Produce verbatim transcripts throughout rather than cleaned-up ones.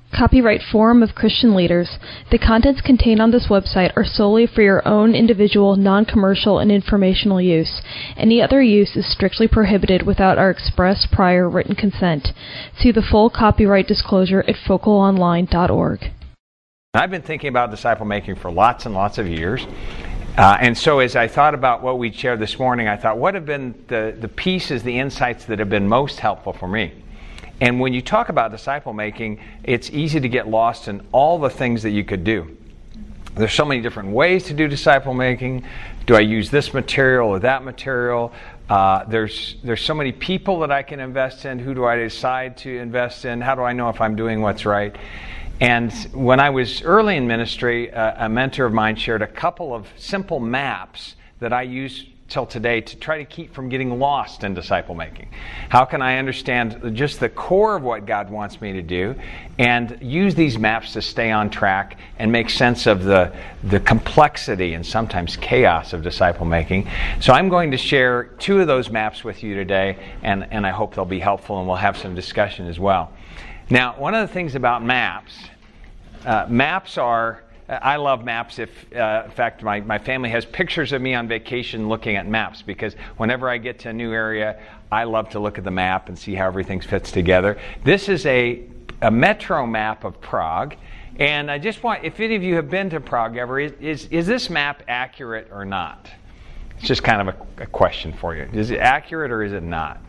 Copyright Forum of Christian Leaders. The contents contained on this website are solely for your own individual, non-commercial, and informational use. Any other use is strictly prohibited without our express prior written consent. See the full copyright disclosure at focal online dot org. I've been thinking about disciple making for lots and lots of years. Uh, and so as I thought about what we'd share this morning, I thought, what have been the, the pieces, the insights that have been most helpful for me? And when you talk about disciple making, it's easy to get lost in all the things that you could do. There's so many different ways to do disciple making. Do I use this material or that material? Uh, there's there's so many people that I can invest in. Who do I decide to invest in? How do I know if I'm doing what's right? And when I was early in ministry, uh, a mentor of mine shared a couple of simple maps that I use till today to try to keep from getting lost in disciple making. How can I understand just the core of what God wants me to do and use these maps to stay on track and make sense of the, the complexity and sometimes chaos of disciple making? So I'm going to share two of those maps with you today, and, and I hope they'll be helpful, and we'll have some discussion as well. Now, one of the things about maps, uh, maps are I love maps. If, uh, in fact, my, my family has pictures of me on vacation looking at maps, because whenever I get to a new area, I love to look at the map and see how everything fits together. This is a, a metro map of Prague. And I just want, if any of you have been to Prague ever, is, is, is this map accurate or not? It's just kind of a, a question for you. Is it accurate or is it not?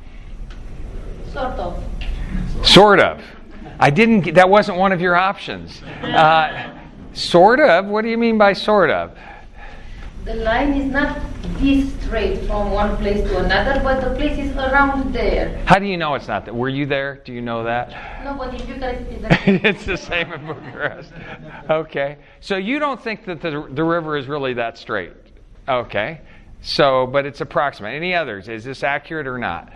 Sort of. Sort of. I didn't, that wasn't one of your options. Uh, Sort of? What do you mean by sort of? The line is not this straight from one place to another, but the place is around there. How do you know it's not that? Were you there? Do you know that? No, but in Bucharest it's the same. It's the same in Bucharest. Okay. So you don't think that the, the river is really that straight? Okay. So, but it's approximate. Any others? Is this accurate or not?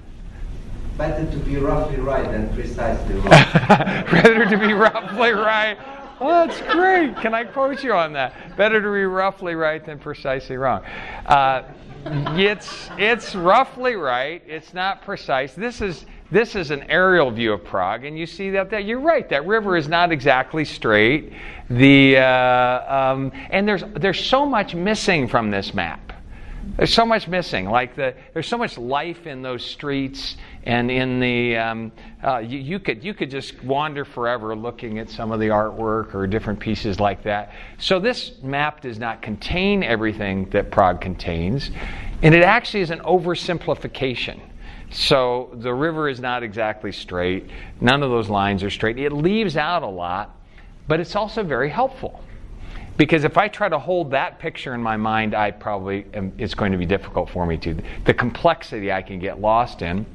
Better to be roughly right than precisely wrong. Better to be roughly right. Oh, that's great. Can I quote you on that? Better to be roughly right than precisely wrong. Uh, it's it's roughly right. It's not precise. This is this is an aerial view of Prague, and you see that, that you're right. That river is not exactly straight. The uh, um, and there's there's so much missing from this map. There's so much missing. Like the there's so much life in those streets. And in the, um, uh, you, you could you could just wander forever looking at some of the artwork or different pieces like that. So this map does not contain everything that Prague contains, and it actually is an oversimplification. So the river is not exactly straight. None of those lines are straight. It leaves out a lot, but it's also very helpful. Because if I try to hold that picture in my mind, I probably am, it's going to be difficult for me to. The complexity I can get lost in.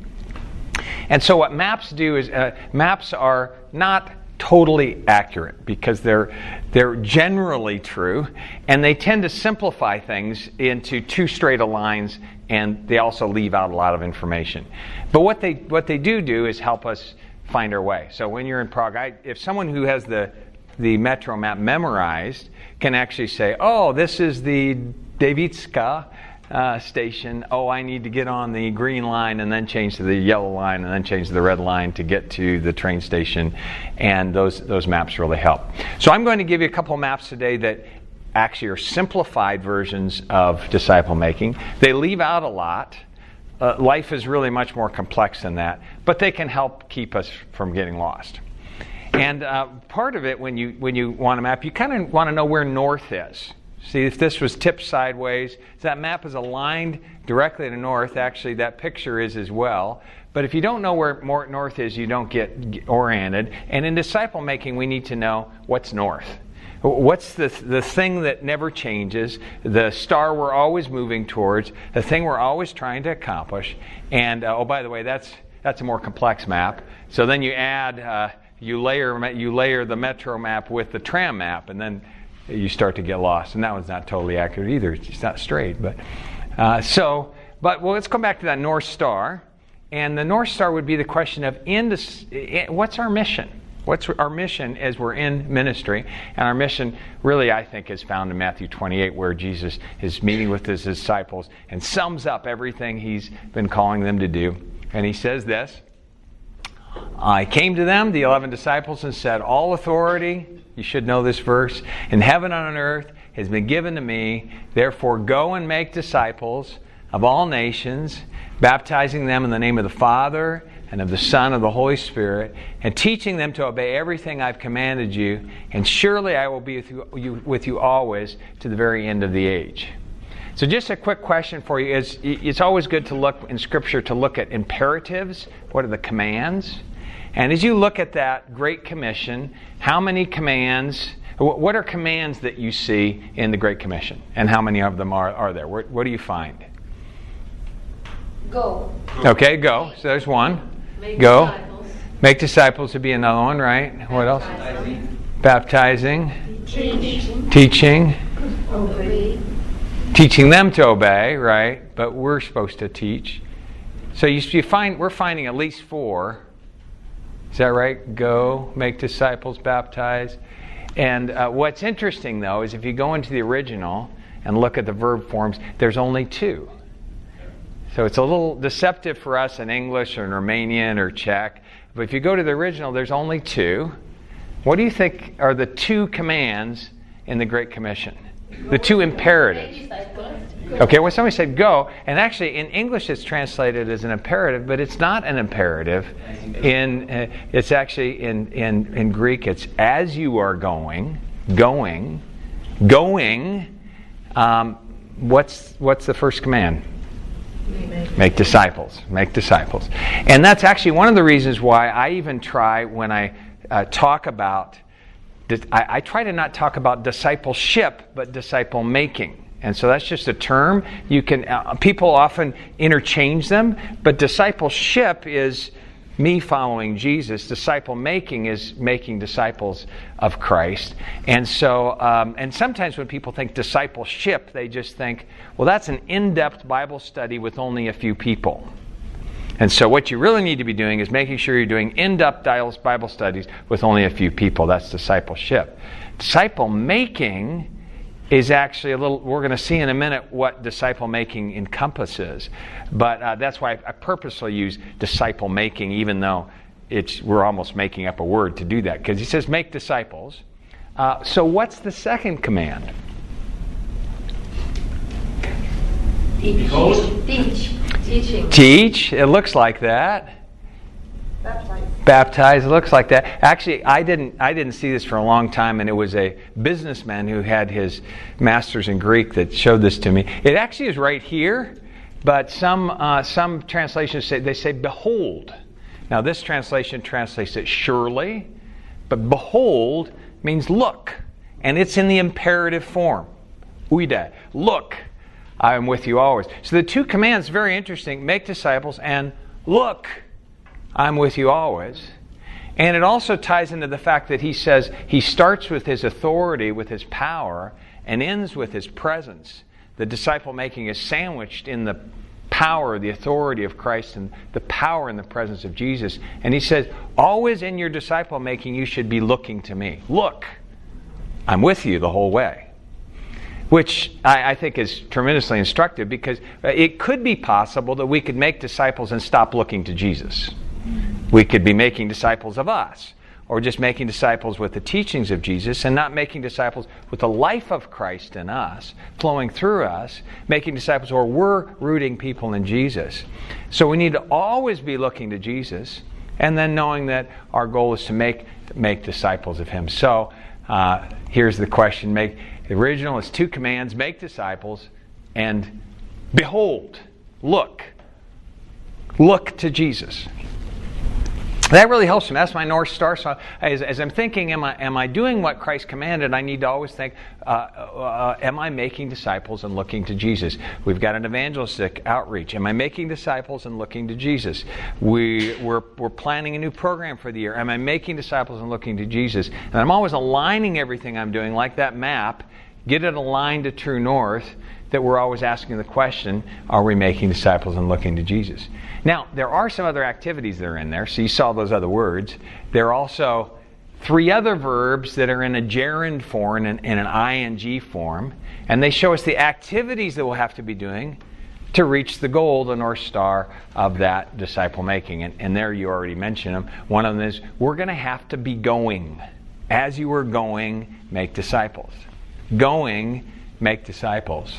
And so what maps do is, uh, maps are not totally accurate because they're they're generally true, and they tend to simplify things into too straight of lines, and they also leave out a lot of information. But what they what they do do is help us find our way. So when you're in Prague, I, if someone who has the the metro map memorized can actually say, oh, this is the Davitska Uh, station, oh, I need to get on the green line and then change to the yellow line and then change to the red line to get to the train station, and those those maps really help. So I'm going to give you a couple of maps today that actually are simplified versions of disciple making. They leave out a lot. Uh, life is really much more complex than that, but they can help keep us from getting lost. And uh, part of it, when you when you want a map, you kind of want to know where north is. See, if this was tipped sideways, if that map is aligned directly to north, actually that picture is as well. But if you don't know where more north is, you don't get oriented. And in disciple making, we need to know what's north. What's the the thing that never changes, the star we're always moving towards, the thing we're always trying to accomplish. And, uh, oh, by the way, that's that's a more complex map. So then you add, uh, you layer you layer the metro map with the tram map, and then you start to get lost, and that one's not totally accurate either. It's not straight, but uh, so. But well, let's come back to that North Star, and the North Star would be the question of in this, what's our mission? What's our mission as we're in ministry? And our mission, really, I think, is found in Matthew twenty-eight, where Jesus is meeting with his disciples and sums up everything he's been calling them to do. And he says this: I came to them, the eleven disciples, and said, all authority, you should know this verse, in heaven and on earth has been given to me. Therefore go and make disciples of all nations, baptizing them in the name of the Father and of the Son and of the Holy Spirit, and teaching them to obey everything I've commanded you. And surely I will be with you, with you always to the very end of the age. So just a quick question for you is, it's always good to look in Scripture to look at imperatives. What are the commands? And as you look at that Great Commission, how many commands, what are commands that you see in the Great Commission? And how many of them are, are there? What, what do you find? Go. Okay, go. So there's one. Make go. disciples. Make disciples would be another one, right? What else? Baptizing. Teaching. Teaching. Obey. Teaching them to obey, right? But we're supposed to teach. So you, you find we're finding at least four. Is that right? Go, make disciples, baptize. And uh, what's interesting, though, is if you go into the original and look at the verb forms, there's only two. So it's a little deceptive for us in English or in Romanian or Czech. But if you go to the original, there's only two. What do you think are the two commands in the Great Commission? The two imperatives. Okay, well, somebody said go, and actually in English it's translated as an imperative, but it's not an imperative. In uh, it's actually in, in in Greek it's as you are going, going, going. Um, what's what's the first command? Make disciples. Make disciples. And that's actually one of the reasons why I even try when I uh, talk about. I, I try to not talk about discipleship, but disciple making. And so that's just a term. You can uh, people often interchange them, but discipleship is me following Jesus. Disciple making is making disciples of Christ. And so, um, and sometimes when people think discipleship, they just think, well, that's an in-depth Bible study with only a few people. And so what you really need to be doing is making sure you're doing in-depth Bible studies with only a few people. That's discipleship. Disciple making is actually a little, we're going to see in a minute what disciple making encompasses. But uh, that's why I purposely use disciple making, even though it's we're almost making up a word to do that. Because he says make disciples. Uh, so what's the second command? Teach. Teach. Teaching. Teach. It looks like that. Baptize. Baptize. It looks like that. Actually, I didn't. I didn't see this for a long time, and it was a businessman who had his master's in Greek that showed this to me. It actually is right here, but some uh, some translations say they say behold. Now, this translation translates it surely, but behold means look, and it's in the imperative form. Uide. Look. I am with you always. So the two commands, very interesting. Make disciples and look, I'm with you always. And it also ties into the fact that he says he starts with his authority, with his power, and ends with his presence. The disciple making is sandwiched in the power, the authority of Christ, and the power and the presence of Jesus. And he says, always in your disciple making, you should be looking to me. Look, I'm with you the whole way. Which I, I think is tremendously instructive, because it could be possible that we could make disciples and stop looking to Jesus. We could be making disciples of us, or just making disciples with the teachings of Jesus and not making disciples with the life of Christ in us, flowing through us, making disciples where we're rooting people in Jesus. So we need to always be looking to Jesus, and then knowing that our goal is to make make disciples of Him. So uh, here's the question. Make The original is two commands, make disciples, and behold, look. Look to Jesus. That really helps me. That's my North Star. So as, as I'm thinking, am I am I doing what Christ commanded? I need to always think, uh, uh, am I making disciples and looking to Jesus? We've got an evangelistic outreach. Am I making disciples and looking to Jesus? We, we're, we're planning a new program for the year. Am I making disciples and looking to Jesus? And I'm always aligning everything I'm doing, like that map, get it aligned to true north, that we're always asking the question, are we making disciples and looking to Jesus? Now, there are some other activities that are in there. So you saw those other words. There are also three other verbs that are in a gerund form and in an ing form. And they show us the activities that we'll have to be doing to reach the goal, the North Star of that disciple making. And, and there you already mentioned them. One of them is, we're going to have to be going. As you are going, make disciples. Going, make disciples.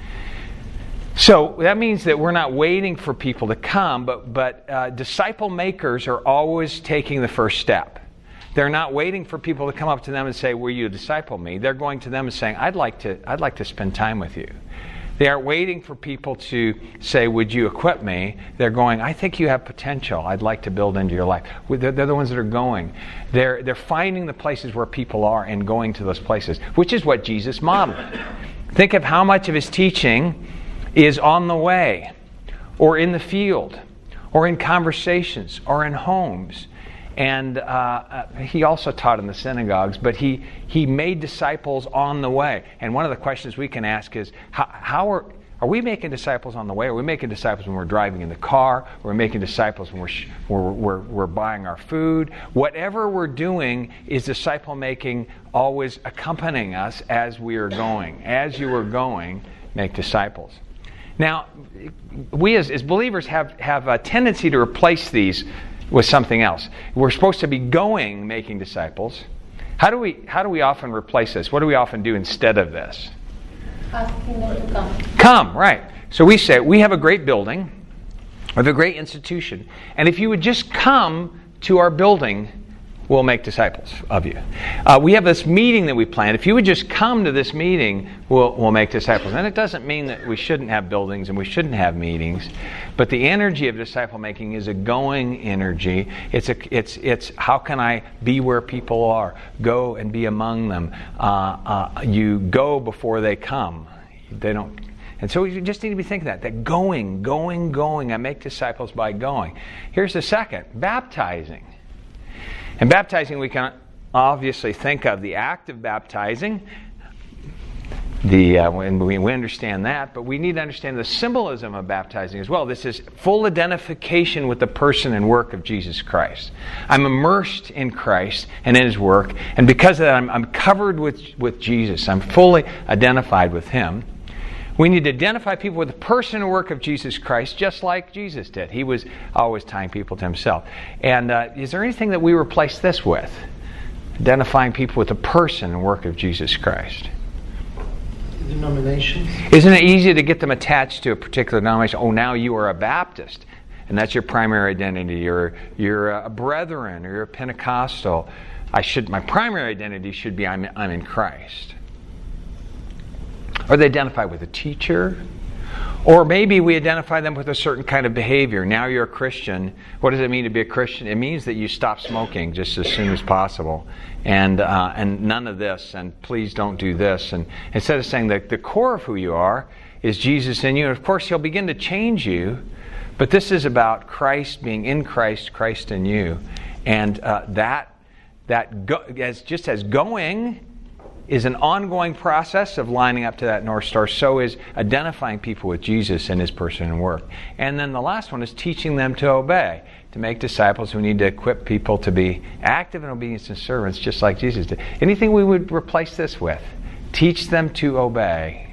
So that means that we're not waiting for people to come, but, but uh, disciple makers are always taking the first step. They're not waiting for people to come up to them and say, will you disciple me? They're going to them and saying, I'd like to, I'd like to spend time with you. They aren't waiting for people to say, would you equip me? They're going, I think you have potential. I'd like to build into your life. They're, they're the ones that are going. They're, they're finding the places where people are and going to those places, which is what Jesus modeled. Think of how much of his teaching is on the way, or in the field, or in conversations, or in homes. And uh, he also taught in the synagogues, but he, he made disciples on the way. And one of the questions we can ask is, how, how are, are we making disciples on the way? Are we making disciples when we're driving in the car? Are we making disciples when we're, we're, we're, we're buying our food? Whatever we're doing, is disciple making always accompanying us as we are going? As you are going, make disciples. Now, we as, as believers have, have a tendency to replace these with something else. We're supposed to be going, making disciples. How do we how do we often replace this? What do we often do instead of this? Asking them to come. Come, right. So we say, we have a great building, we have a great institution, and if you would just come to our building, we'll make disciples of you. Uh, we have this meeting that we planned. If you would just come to this meeting, we'll, we'll make disciples. And it doesn't mean that we shouldn't have buildings and we shouldn't have meetings, but the energy of disciple making is a going energy. It's a, it's, it's how can I be where people are? Go and be among them. Uh, uh, you go before they come. They don't. And so we just need to be thinking that, that going, going, going. I make disciples by going. Here's the second, baptizing. And baptizing, we can obviously think of the act of baptizing. The uh, when we, we understand that, but we need to understand the symbolism of baptizing as well. This is full identification with the person and work of Jesus Christ. I'm immersed in Christ and in His work, and because of that, I'm, I'm covered with, with Jesus. I'm fully identified with Him. We need to identify people with the person and work of Jesus Christ, just like Jesus did. He was always tying people to Himself. And uh, is there anything that we replace this with? Identifying people with the person and work of Jesus Christ. Denominations. Isn't it easy to get them attached to a particular denomination? Oh, now you are a Baptist, and that's your primary identity. You're you're a Brethren, or you're a Pentecostal. I should my primary identity should be I'm I'm in Christ. Or they identify with a teacher. Or maybe we identify them with a certain kind of behavior. Now you're a Christian. What does it mean to be a Christian? It means that you stop smoking just as soon as possible. And uh, and none of this. And please don't do this. And instead of saying that the core of who you are is Jesus in you. And of course He'll begin to change you. But this is about Christ being in Christ, Christ in you. And uh, that, that go, as just as going is an ongoing process of lining up to that North Star, so is identifying people with Jesus and His person and work. And then the last one is teaching them to obey. To make disciples, we need to equip people to be active in obedience and servants, just like Jesus did. Anything we would replace this with? Teach them to obey.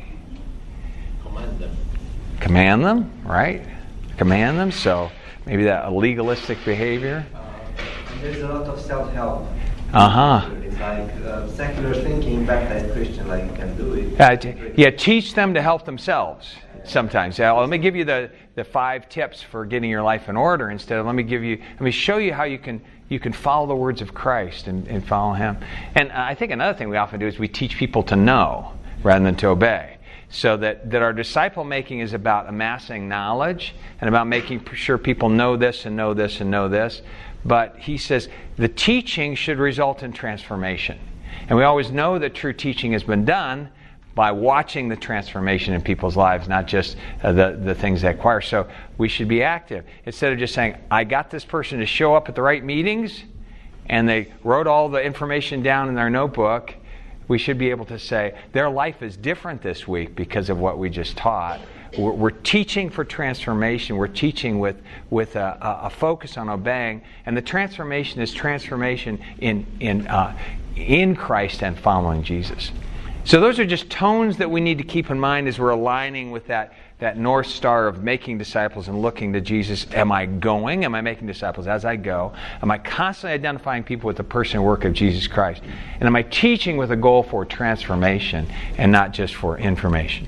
Command them. Command them, right? Command them, so maybe that a legalistic behavior. Uh, there's a lot of self-help. Uh-huh. It's like uh, secular thinking, baptized Christian, like you can do it. Uh, t- yeah, teach them to help themselves sometimes. Uh, let me give you the, the five tips for getting your life in order instead of let me give you, let me show you how you can you can follow the words of Christ and, and follow Him. And I think another thing we often do is we teach people to know rather than to obey. So that, that our disciple making is about amassing knowledge and about making sure people know this and know this and know this. But he says the teaching should result in transformation. And we always know that true teaching has been done by watching the transformation in people's lives, not just uh, the, the things they acquire. So we should be active. Instead of just saying, I got this person to show up at the right meetings, and they wrote all the information down in their notebook, we should be able to say, their life is different this week because of what we just taught. We're, we're teaching for transformation. We're teaching with, with a, a focus on obeying. And the transformation is transformation in, in, uh, in Christ and following Jesus. So those are just tones that we need to keep in mind as we're aligning with that, that North Star of making disciples and looking to Jesus. Am I going? Am I making disciples as I go? Am I constantly identifying people with the person and work of Jesus Christ? And am I teaching with a goal for transformation and not just for information?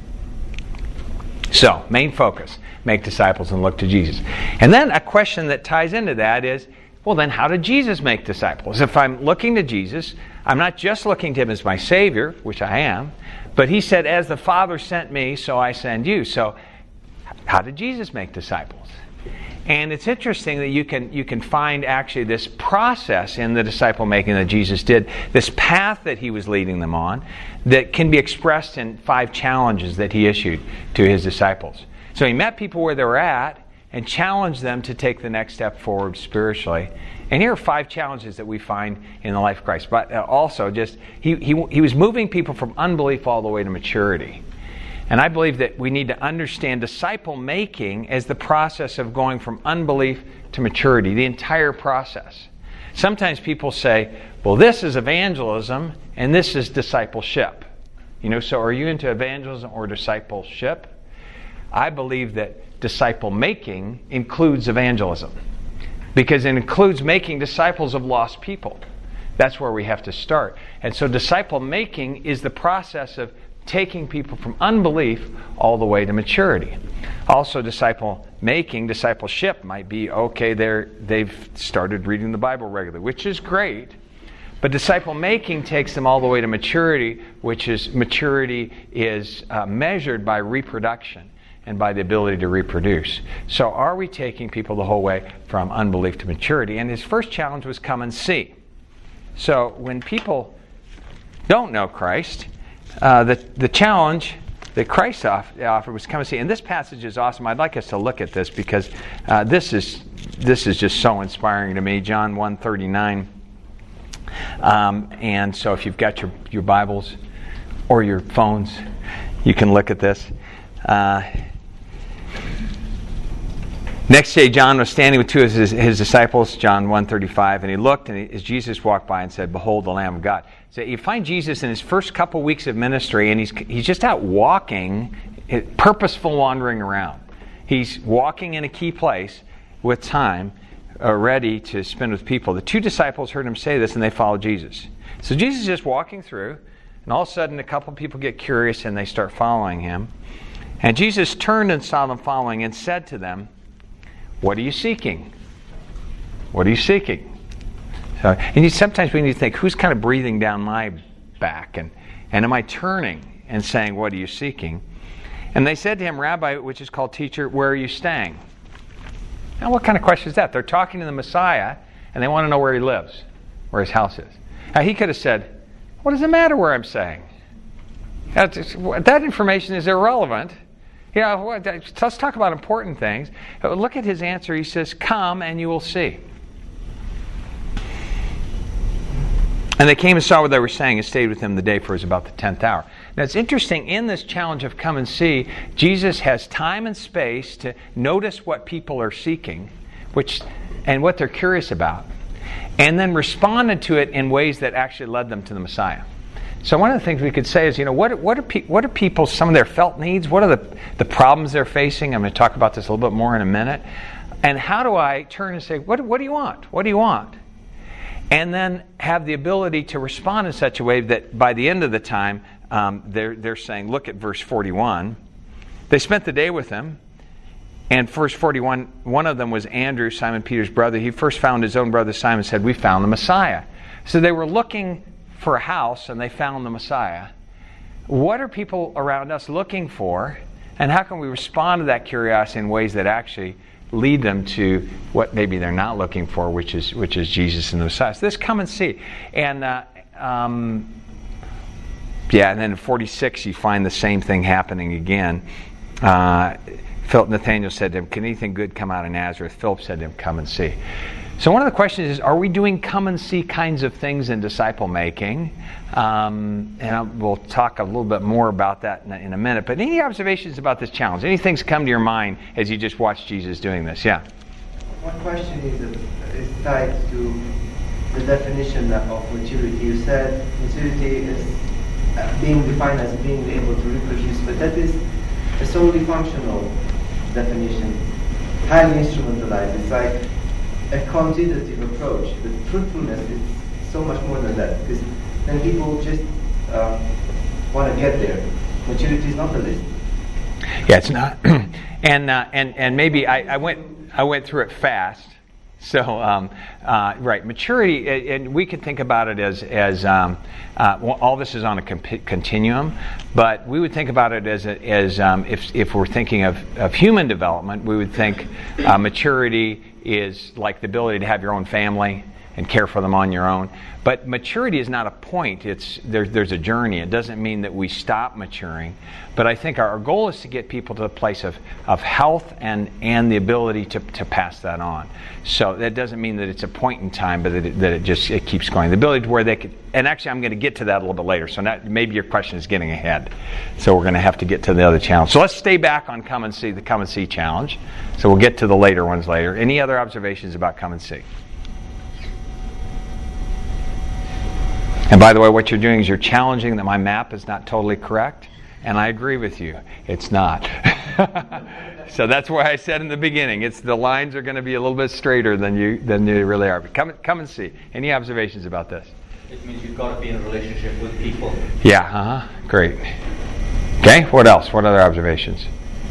So, main focus, make disciples and look to Jesus. And then a question that ties into that is, well then how did Jesus make disciples? If I'm looking to Jesus, I'm not just looking to Him as my Savior, which I am, but He said, as the Father sent me, so I send you. So, how did Jesus make disciples? And it's interesting that you can you can find actually this process in the disciple making that Jesus did, this path that He was leading them on, that can be expressed in five challenges that He issued to His disciples. So He met people where they were at and challenged them to take the next step forward spiritually. And here are five challenges that we find in the life of Christ. But also, just he, he, he was moving people from unbelief all the way to maturity. And I believe that we need to understand disciple making as the process of going from unbelief to maturity, the entire process. Sometimes people say, well, this is evangelism and this is discipleship. You know, so are you into evangelism or discipleship? I believe that disciple making includes evangelism, because it includes making disciples of lost people. That's where we have to start. And so disciple making is the process of taking people from unbelief all the way to maturity. Also, disciple making, discipleship might be, okay, they're, they've started reading the Bible regularly, which is great. But disciple making takes them all the way to maturity, which is maturity is uh, measured by reproduction and by the ability to reproduce. So are we taking people the whole way from unbelief to maturity? And his first challenge was come and see. So when people don't know Christ, uh, the, the challenge that Christ offered was come and see. And this passage is awesome. I'd like us to look at this because uh, this is this is just so inspiring to me. John one thirty-nine. Um, and so if you've got your, your Bibles or your phones, you can look at this. Uh, Next day, John was standing with two of his, his disciples, John one thirty-five, and he looked, and he, as Jesus walked by and said, "Behold, the Lamb of God." So you find Jesus in his first couple weeks of ministry, and he's he's just out walking, purposeful wandering around. He's walking in a key place with time, uh, ready to spend with people. The two disciples heard him say this, and they followed Jesus. So Jesus is just walking through, and all of a sudden, a couple people get curious, and they start following him. And Jesus turned and saw them following, and said to them, "What are you seeking? What are you seeking?" So, and you, sometimes we need to think, who's kind of breathing down my back? And, and am I turning and saying, "What are you seeking?" And they said to him, "Rabbi," which is called teacher, "where are you staying?" Now, what kind of question is that? They're talking to the Messiah, and they want to know where he lives, where his house is. Now, he could have said, "What does it matter where I'm staying? That's, that information is irrelevant. Yeah, let's talk about important things." Look at his answer. He says, "Come and you will see." And they came and saw what they were saying and stayed with him the day, for it was about the tenth hour. Now it's interesting, in this challenge of come and see, Jesus has time and space to notice what people are seeking, which and what they're curious about, and then responded to it in ways that actually led them to the Messiah. So one of the things we could say is, you know, what what are pe- what are people, some of their felt needs? What are the, the problems they're facing? I'm going to talk about this a little bit more in a minute. And how do I turn and say, what what do you want? What do you want? And then have the ability to respond in such a way that by the end of the time, um, they're they're saying, look at verse forty-one. They spent the day with him. And verse forty-one, one of them was Andrew, Simon Peter's brother. He first found his own brother Simon and said, "We found the Messiah." So they were looking for a house, and they found the Messiah. What are people around us looking for, and how can we respond to that curiosity in ways that actually lead them to what maybe they're not looking for, which is which is Jesus and the Messiah? So this come and see. And uh, um, yeah, and then in forty-six you find the same thing happening again. Uh, Philip, Nathanael said to him, "Can anything good come out of Nazareth?" Philip said to him, "Come and see." So one of the questions is, are we doing come and see kinds of things in disciple making? Um, and I'll, we'll talk a little bit more about that in a, in a minute. But any observations about this challenge? Any things come to your mind as you just watch Jesus doing this? Yeah? One question is, uh, is tied to the definition of maturity. You said maturity is uh, being defined as being able to reproduce, but that is a solely functional definition, highly instrumentalized. It's like a quantitative approach. The truthfulness is so much more than that, because then people just uh, want to get there. Maturity is not the list. Yeah, it's not. and uh, and and maybe I, I went I went through it fast. So um, uh, right, maturity, and we could think about it as as um, uh, well, all this is on a comp- continuum, but we would think about it as a, as um, if if we're thinking of, of human development, we would think uh, maturity is like the ability to have your own family and care for them on your own. But maturity is not a point. It's there, there's a journey. It doesn't mean that we stop maturing. But I think our, our goal is to get people to the place of, of health and, and the ability to, to pass that on. So that doesn't mean that it's a point in time, but that it, that it just it keeps going. The ability to where they could, and actually I'm going to get to that a little bit later. So not, maybe your question is getting ahead. So we're going to have to get to the other challenge. So let's stay back on Come and See, the Come and See challenge. So we'll get to the later ones later. Any other observations about Come and See? And by the way, what you're doing is you're challenging that my map is not totally correct, and I agree with you. It's not. So that's why I said in the beginning, it's the lines are going to be a little bit straighter than you than they really are. But come come and see. Any observations about this? It means you've got to be in a relationship with people. Yeah. Uh huh. Great. Okay. What else? What other observations?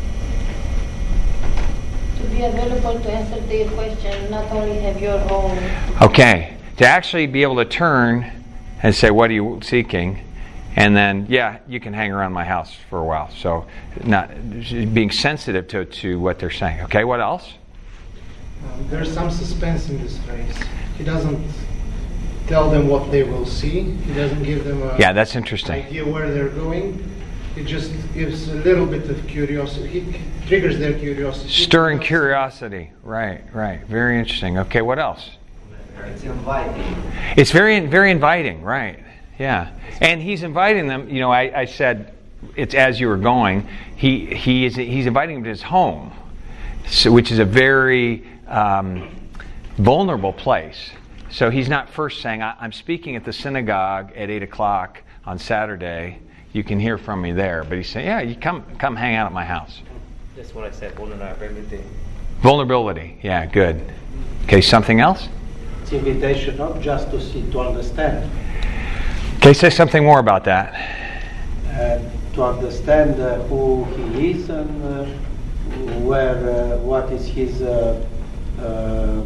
To be available to answer their question, not only have your own. Okay. To actually be able to turn and say, what are you seeking? And then, yeah, you can hang around my house for a while. So not being sensitive to, to what they're saying. Okay, what else? Um, there's some suspense in this phrase. He doesn't tell them what they will see. He doesn't give them a yeah, that's interesting. idea where they're going. He just gives a little bit of curiosity. He triggers their curiosity. Stirring curiosity. Right, right. Very interesting. Okay, what else? It's inviting. It's very, very inviting, right? Yeah, and he's inviting them. You know, I, I said it's as you were going. He he is he's inviting them to his home, so, which is a very um, vulnerable place. So he's not first saying, I, "I'm speaking at the synagogue at eight o'clock on Saturday. You can hear from me there." But he's saying, "Yeah, you come come hang out at my house." That's what I said. Vulnerability. Vulnerability. Yeah, good. Okay, something else. Invitation not just to see, to understand. Okay, say something more about that. Uh, to understand uh, who he is and uh, where, uh, what is his uh, uh,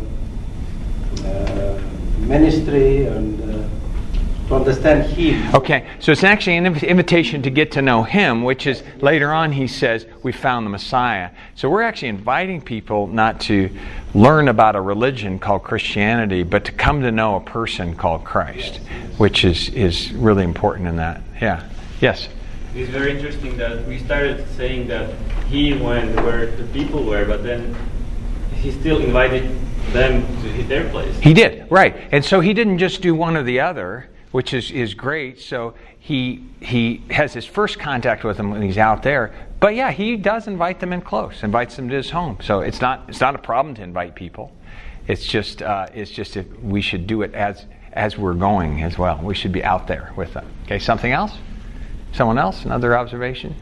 uh, ministry, and uh, to understand him. Okay, so it's actually an inv- invitation to get to know him, which is later on he says, we found the Messiah. So we're actually inviting people not to learn about a religion called Christianity, but to come to know a person called Christ, which is, is really important in that. Yeah. Yes? It's very interesting that we started saying that he went where the people were, but then he still invited them to their place. He did, right. And so he didn't just do one or the other, which is, is great. So he he has his first contact with them when he's out there. But yeah, he does invite them in close, invites them to his home. So it's not it's not a problem to invite people. It's just uh, it's just if we should do it as as we're going as well. We should be out there with them. Okay, something else? Someone else? Another observation?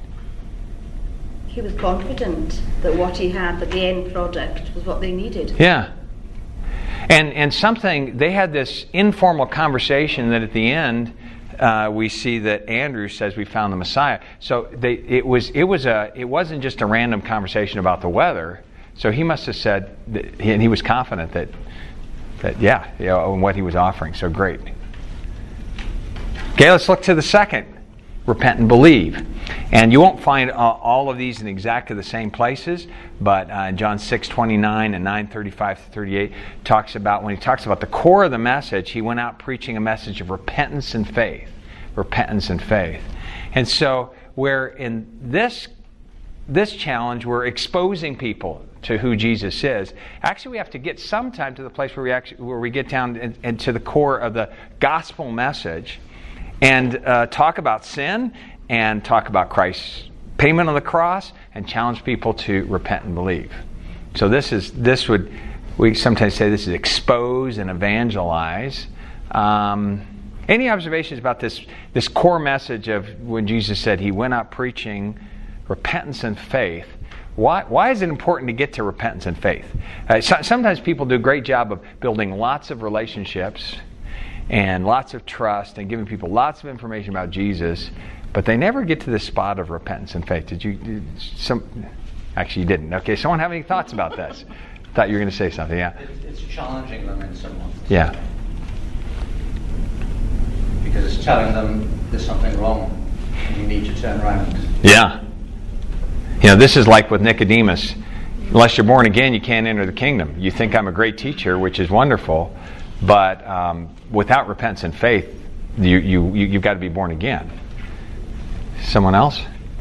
He was confident that what he had, that the end product was what they needed. Yeah. And and something, they had this informal conversation that at the end uh, we see that Andrew says we found the Messiah. So they it was it was a it wasn't just a random conversation about the weather. So he must have said that, and he was confident that that yeah, you know, and what he was offering. So great. Okay, let's look to the second. Repent and believe. And you won't find uh, all of these in exactly the same places, but uh, John six twenty-nine and nine thirty-five to thirty-eight talks about, when he talks about the core of the message, he went out preaching a message of repentance and faith. Repentance and faith. And so, where in this this challenge we're exposing people to who Jesus is, actually we have to get sometime to the place where we actually where we get down and, and to the core of the gospel message, and uh, talk about sin, and talk about Christ's payment on the cross, and challenge people to repent and believe. So this is this would we sometimes say this is expose and evangelize. Um, Any observations about this, this core message of when Jesus said he went out preaching repentance and faith? Why, why is it important to get to repentance and faith? Uh, so, sometimes people do a great job of building lots of relationships and lots of trust and giving people lots of information about Jesus, but they never get to the spot of repentance and faith. Did you? Did some? Actually, you didn't. Okay, someone have any thoughts about this? Thought you were going to say something. Yeah. It's, it's challenging them in some ways. Yeah. Because it's telling them there's something wrong and you need to turn around. Yeah. You know, this is like with Nicodemus. Unless you're born again, you can't enter the kingdom. You think I'm a great teacher, which is wonderful, but um, without repentance and faith, you, you, you, you've got to be born again. Someone else?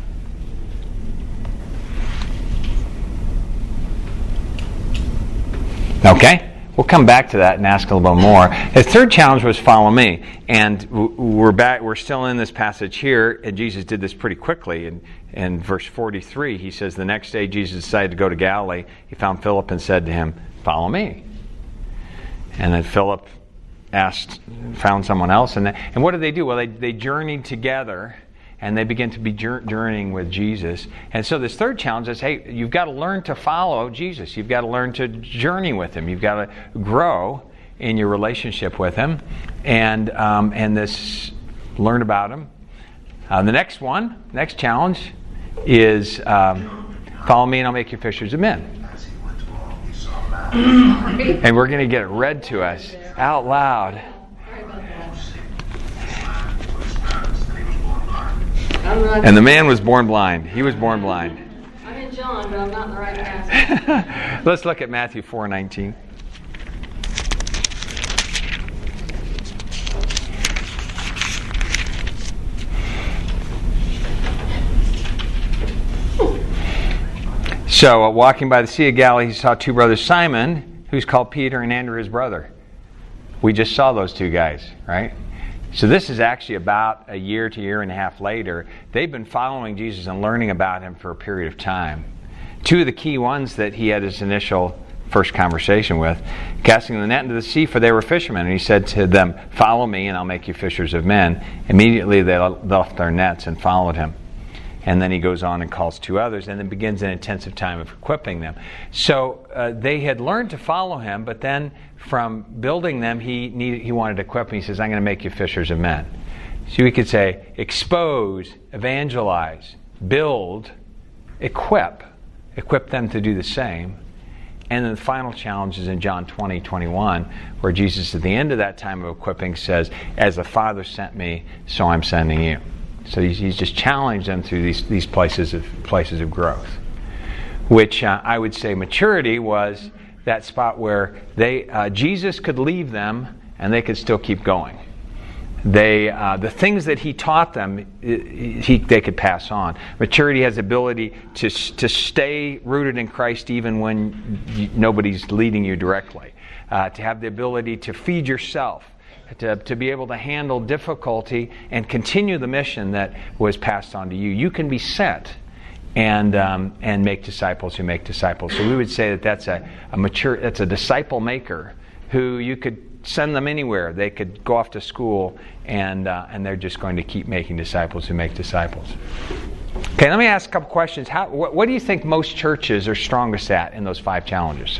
Okay. We'll come back to that and ask a little bit more. The third challenge was follow me. And we're back, we're still in this passage here, and Jesus did this pretty quickly. In, in verse forty-three, he says, the next day Jesus decided to go to Galilee. He found Philip and said to him, follow me. And then Philip asked, found someone else. And, and what did they do? Well, they, they journeyed together. And they begin to be journeying with Jesus. And so this third challenge is, hey, you've got to learn to follow Jesus. You've got to learn to journey with Him. You've got to grow in your relationship with Him. And um, and this, learn about Him. Uh, the next one, next challenge is um, follow me and I'll make you fishers of men. And we're going to get it read to us out loud. And the man was born blind. He was born blind. I'm in John, but I'm not in the right passage. Let's look at Matthew four nineteen. So, uh, walking by the Sea of Galilee, he saw two brothers, Simon, who's called Peter, and Andrew, his brother. We just saw those two guys, right? So this is actually about a year to year and a half later. They've been following Jesus and learning about Him for a period of time. Two of the key ones that he had his initial first conversation with, casting the net into the sea, for they were fishermen. And he said to them, follow me and I'll make you fishers of men. Immediately they left their nets and followed Him. And then he goes on and calls two others and then begins an intensive time of equipping them. So uh, they had learned to follow Him, but then from building them, he needed, he wanted to equip them. He says, I'm going to make you fishers of men. So we could say, expose, evangelize, build, equip. Equip them to do the same. And then the final challenge is in John twenty, twenty-one, where Jesus at the end of that time of equipping says, as the Father sent me, so I'm sending you. So he's, he's just challenged them through these, these places of places of growth. Which uh, I would say maturity was that spot where they uh, Jesus could leave them and they could still keep going. They uh, the things that He taught them, he, they could pass on. Maturity has the ability to to stay rooted in Christ even when you, nobody's leading you directly. Uh, to have the ability to feed yourself. To, to be able to handle difficulty and continue the mission that was passed on to you. You can be sent and um, and make disciples who make disciples. So we would say that that's a, a mature, that's a disciple maker who you could send them anywhere. They could go off to school and uh, and they're just going to keep making disciples who make disciples. Okay, let me ask a couple questions. How, what, what do you think most churches are strongest at in those five challenges?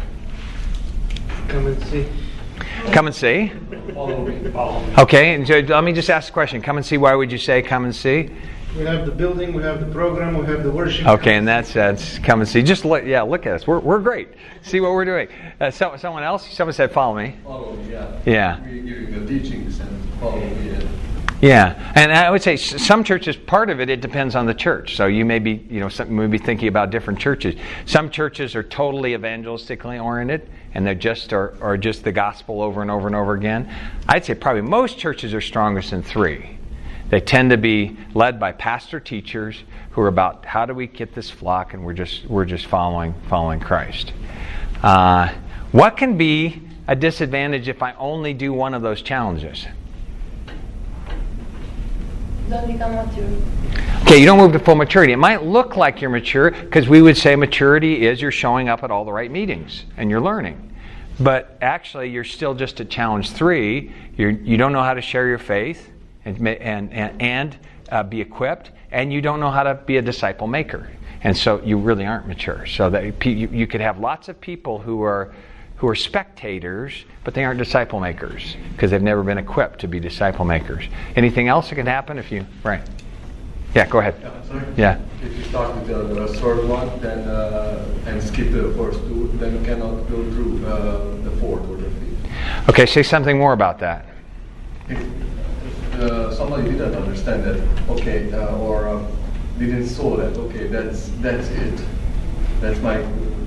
Come and see. Come and see. Okay, and so let me just ask the question. Come and see. Why would you say come and see? We have the building, we have the program, we have the worship. Okay, in that sense, come and see. Just look, yeah, look at us. We're we're great. See what we're doing. Uh, so, someone else? Someone said, "Follow me." Follow me. Yeah. Yeah. We're giving the teachings and follow me. Yeah. Yeah, and I would say some churches, part of it, it depends on the church. So you may be, you know, some, maybe thinking about different churches. Some churches are totally evangelistically oriented, and they're just are, are just the gospel over and over and over again. I'd say probably most churches are strongest in three. They tend to be led by pastor teachers who are about how do we get this flock, and we're just we're just following following Christ. Uh, what can be a disadvantage if I only do one of those challenges? Don't become mature. Okay, you don't move to full maturity. It might look like you're mature because we would say maturity is you're showing up at all the right meetings and you're learning. but actually you're still just at challenge three. You're, you don't know how to share your faith and and and, and uh, be equipped, and you don't know how to be a disciple maker. And so you really aren't mature. So that you, you could have lots of people who are who are spectators, but they aren't disciple makers because they've never been equipped to be disciple makers. Anything else that can happen if you right? Yeah, go ahead. Yeah, sorry. Yeah. If you start with the, the third one, then uh, and skip the first two, then you cannot go through uh, the fourth or the fifth. Okay, say something more about that. If uh, somebody didn't understand that, okay, uh, or uh, didn't saw that, okay, that's that's it. That's my.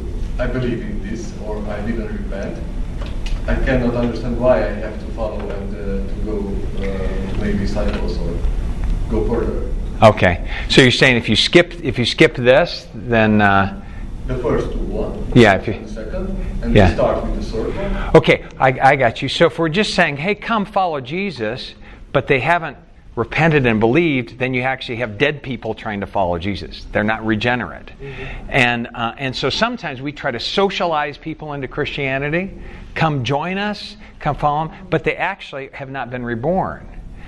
I believe in this, or I didn't repent. I cannot understand why I have to follow and uh, to go uh, make disciples or go further. Okay, so you're saying if you skip if you skip this, then uh, the first two one. Yeah, if you and the second, and yeah. we start with the third one. Okay, I, I got you. So if we're just saying, hey, come follow Jesus, but they haven't repented and believed, then you actually have dead people trying to follow Jesus. They're not regenerate. Mm-hmm. And uh, and so sometimes we try to socialize people into Christianity. Come join us, come follow them, but they actually have not been reborn.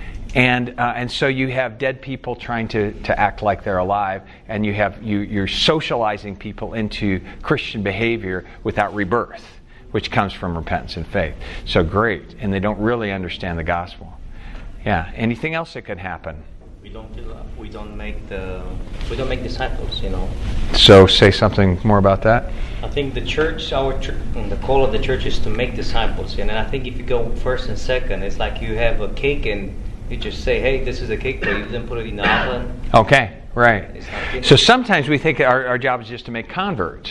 And uh, and so you have dead people trying to, to act like they're alive, and you have you you're socializing people into Christian behavior without rebirth, which comes from repentance and faith. So great, and they don't really understand the gospel. Yeah. Anything else that could happen? We don't we don't make the we don't make disciples, you know. So say something more about that. I think the church, our church, the call of the church is to make disciples, and I think if you go first and second, it's like you have a cake and you just say, hey, this is a cake, but you then put it in the oven. Okay, right. So sometimes we think our, our job is just to make converts.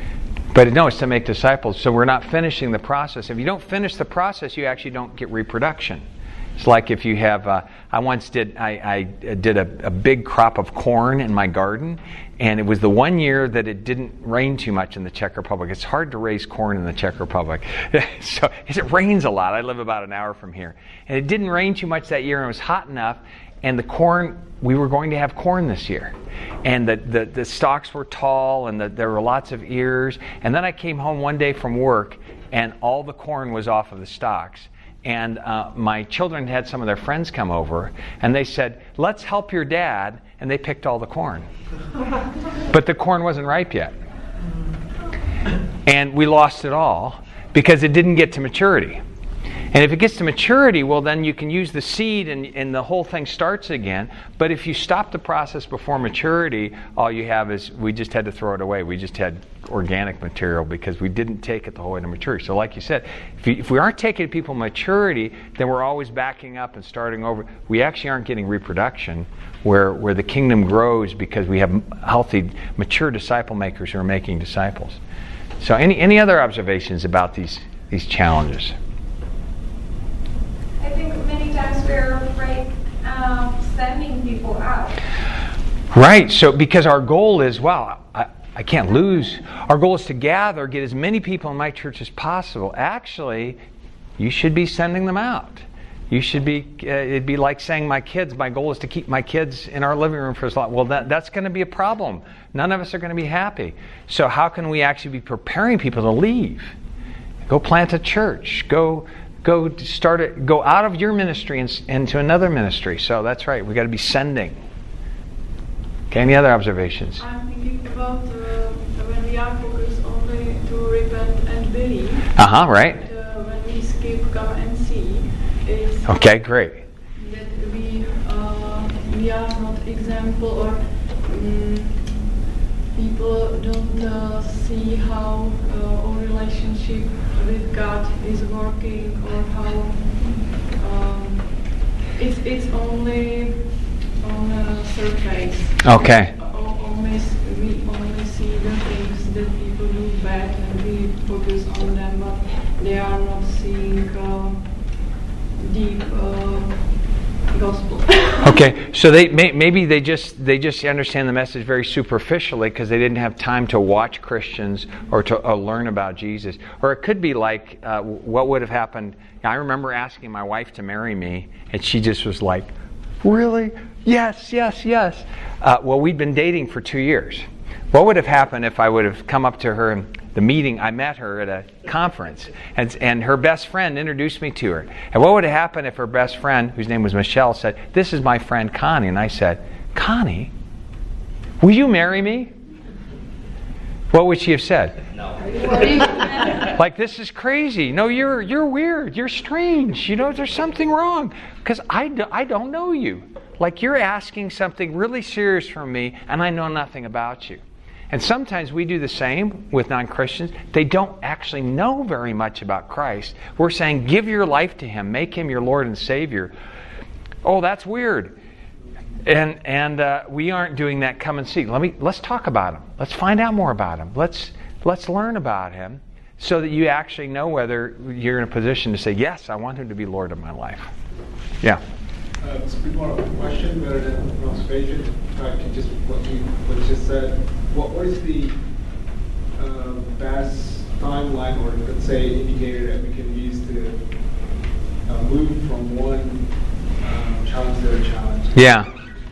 But no, it's to make disciples. So we're not finishing the process. If you don't finish the process, you actually don't get reproduction. It's like if you have, uh, I once did, I, I did a, a big crop of corn in my garden, and it was the one year that it didn't rain too much in the Czech Republic. It's hard to raise corn in the Czech Republic. So it rains a lot. I live about an hour from here. And it didn't rain too much that year, and it was hot enough, and the corn, we were going to have corn this year. And the, the, the stalks were tall, and the, there were lots of ears. And then I came home one day from work, and all the corn was off of the stalks. And uh, my children had some of their friends come over, and they said, let's help your dad, and they picked all the corn. But the corn wasn't ripe yet. And we lost it all because it didn't get to maturity. And if it gets to maturity, well, then you can use the seed and, and the whole thing starts again. But if you stop the process before maturity, all you have is we just had to throw it away. We just had organic material because we didn't take it the whole way to maturity. So like you said, if, you, if we aren't taking people to maturity, then we're always backing up and starting over. We actually aren't getting reproduction where, where the kingdom grows because we have healthy, mature disciple makers who are making disciples. So any, any other observations about these, these challenges? I think many times we're afraid of sending people out. Right. So because our goal is, wow, I, I can't lose. Our goal is to gather, get as many people in my church as possible. Actually, you should be sending them out. You should be, uh, it'd be like saying my kids, my goal is to keep my kids in our living room for as long. Well, that, that's going to be a problem. None of us are going to be happy. So how can we actually be preparing people to leave? Go plant a church. Go... Go start it. Go out of your ministry and into another ministry. So that's right. We got to be sending. Okay. Any other observations? I'm thinking about uh, when we are focused only to repent and believe. Uh huh. Right. But, uh, when we skip come and see, it's okay. Great. That we uh, we are not example or um, people don't uh, see how uh, our relationship with God is working, or how um, it's it's only on a surface. Okay. Only, we only see the things that people do bad, and we focus on them, but they are not seeing uh, deep uh, gospel. Okay, so they may, maybe they just they just understand the message very superficially because they didn't have time to watch Christians or to uh, learn about Jesus. Or it could be like uh, what would have happened. I remember asking my wife to marry me, and she just was like, "Really? Yes, yes, yes." Uh, well, we'd been dating for two years. What would have happened if I would have come up to her and the meeting, I met her at a conference, and, and her best friend introduced me to her. And what would have happened if her best friend, whose name was Michelle, said, "This is my friend Connie." And I said, "Connie, will you marry me?" What would she have said? No. Like, this is crazy. No, you're you're weird. You're strange. You know, there's something wrong. Because I, do, I don't know you. Like, you're asking something really serious from me, and I know nothing about you. And sometimes we do the same with non-Christians. They don't actually know very much about Christ. We're saying, give your life to Him. Make Him your Lord and Savior. Oh, that's weird. And and uh, we aren't doing that. Come and see. Let me let's talk about Him. Let's find out more about Him. Let's let's learn about Him, so that you actually know whether you're in a position to say, yes, I want Him to be Lord of my life. Yeah. Uh, it's a bit more of a question rather than an observation. I can just what you what you just said. What what is the uh, best timeline, or let's say indicator that we can use to uh, move from one um, challenge to another challenge? Yeah.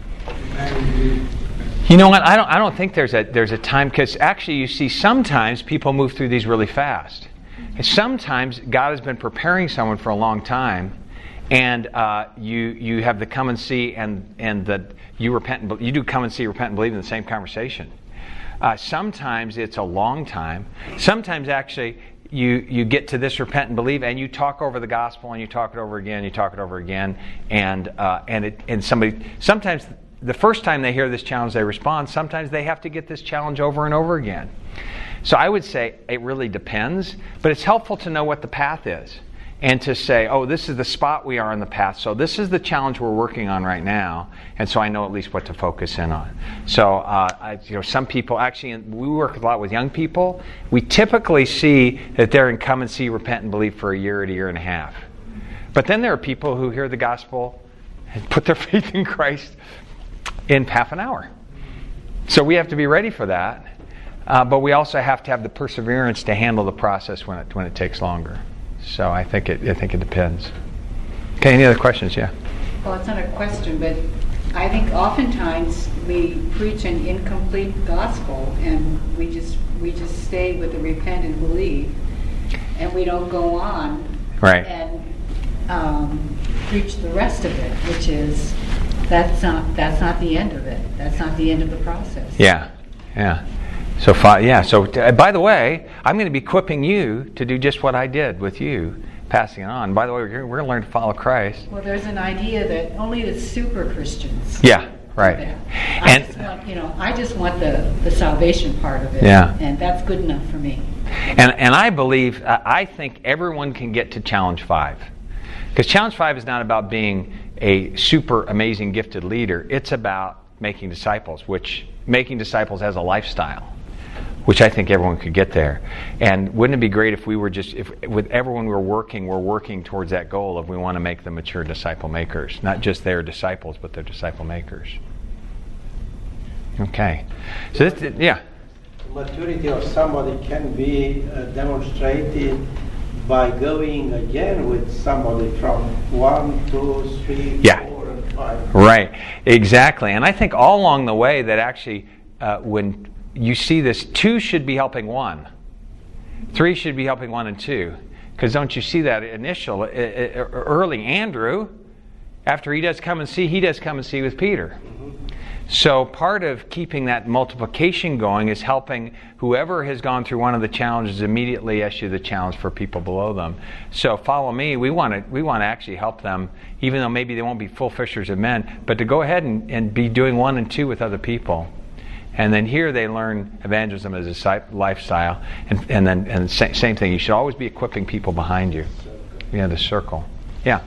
You know what? I don't. I don't think there's a there's a time, because actually you see sometimes people move through these really fast. And sometimes God has been preparing someone for a long time, and uh, you you have the come and see and and the you repent and you do come and see, repent and believe in the same conversation. Uh, sometimes it's a long time. Sometimes actually you you get to this repent and believe, and you talk over the gospel, and you talk it over again, you talk it over again, and uh, and it and somebody sometimes. The first time they hear this challenge, they respond. Sometimes they have to get this challenge over and over again. So I would say it really depends, but it's helpful to know what the path is and to say, oh, this is the spot we are on the path, so this is the challenge we're working on right now, and so I know at least what to focus in on. So, uh, I, you know, some people actually, we work a lot with young people. We typically see that they're in come and see, repent and believe for a year, a year and a half. But then there are people who hear the gospel and put their faith in Christ in half an hour. So we have to be ready for that, uh, but we also have to have the perseverance to handle the process when it when it takes longer. So I think it I think it depends. Okay, any other questions? Yeah. Well, it's not a question, but I think oftentimes we preach an incomplete gospel, and we just we just stay with the repent and believe, and we don't go on right. and um, preach the rest of it, which is. That's not. That's not the end of it. That's not the end of the process. Yeah, yeah. So, fi- yeah. So, uh, by the way, I'm going to be equipping you to do just what I did with you, passing it on. By the way, we're, we're going to learn to follow Christ. Well, there's an idea that only the super Christians. Yeah, right. I and just want, you know, I just want the, the salvation part of it. Yeah. And that's good enough for me. And and I believe, uh, I think everyone can get to Challenge Five, because Challenge Five is not about being a super amazing gifted leader. It's about making disciples, which making disciples as a lifestyle, which I think everyone could get there. And wouldn't it be great if we were just, if with everyone we were working, we're working towards that goal of we want to make them mature disciple makers, not just their disciples, but their disciple makers. Okay, so this, yeah. Maturity of somebody can be uh, demonstrated by going again with somebody from one, two, three, yeah. four, and five. Right, exactly. And I think all along the way that actually, uh, when you see this, two should be helping one. Three should be helping one and two. Because don't you see that initial, uh, early Andrew, after he does come and see, he does come and see with Peter. Mm-hmm. So part of keeping that multiplication going is helping whoever has gone through one of the challenges immediately issue the challenge for people below them. So follow me. We want to we want to actually help them, even though maybe they won't be full fishers of men, but to go ahead and, and be doing one and two with other people. And then here they learn evangelism as a lifestyle. And, and then and sa- same thing. You should always be equipping people behind you. You know, the circle. Yeah.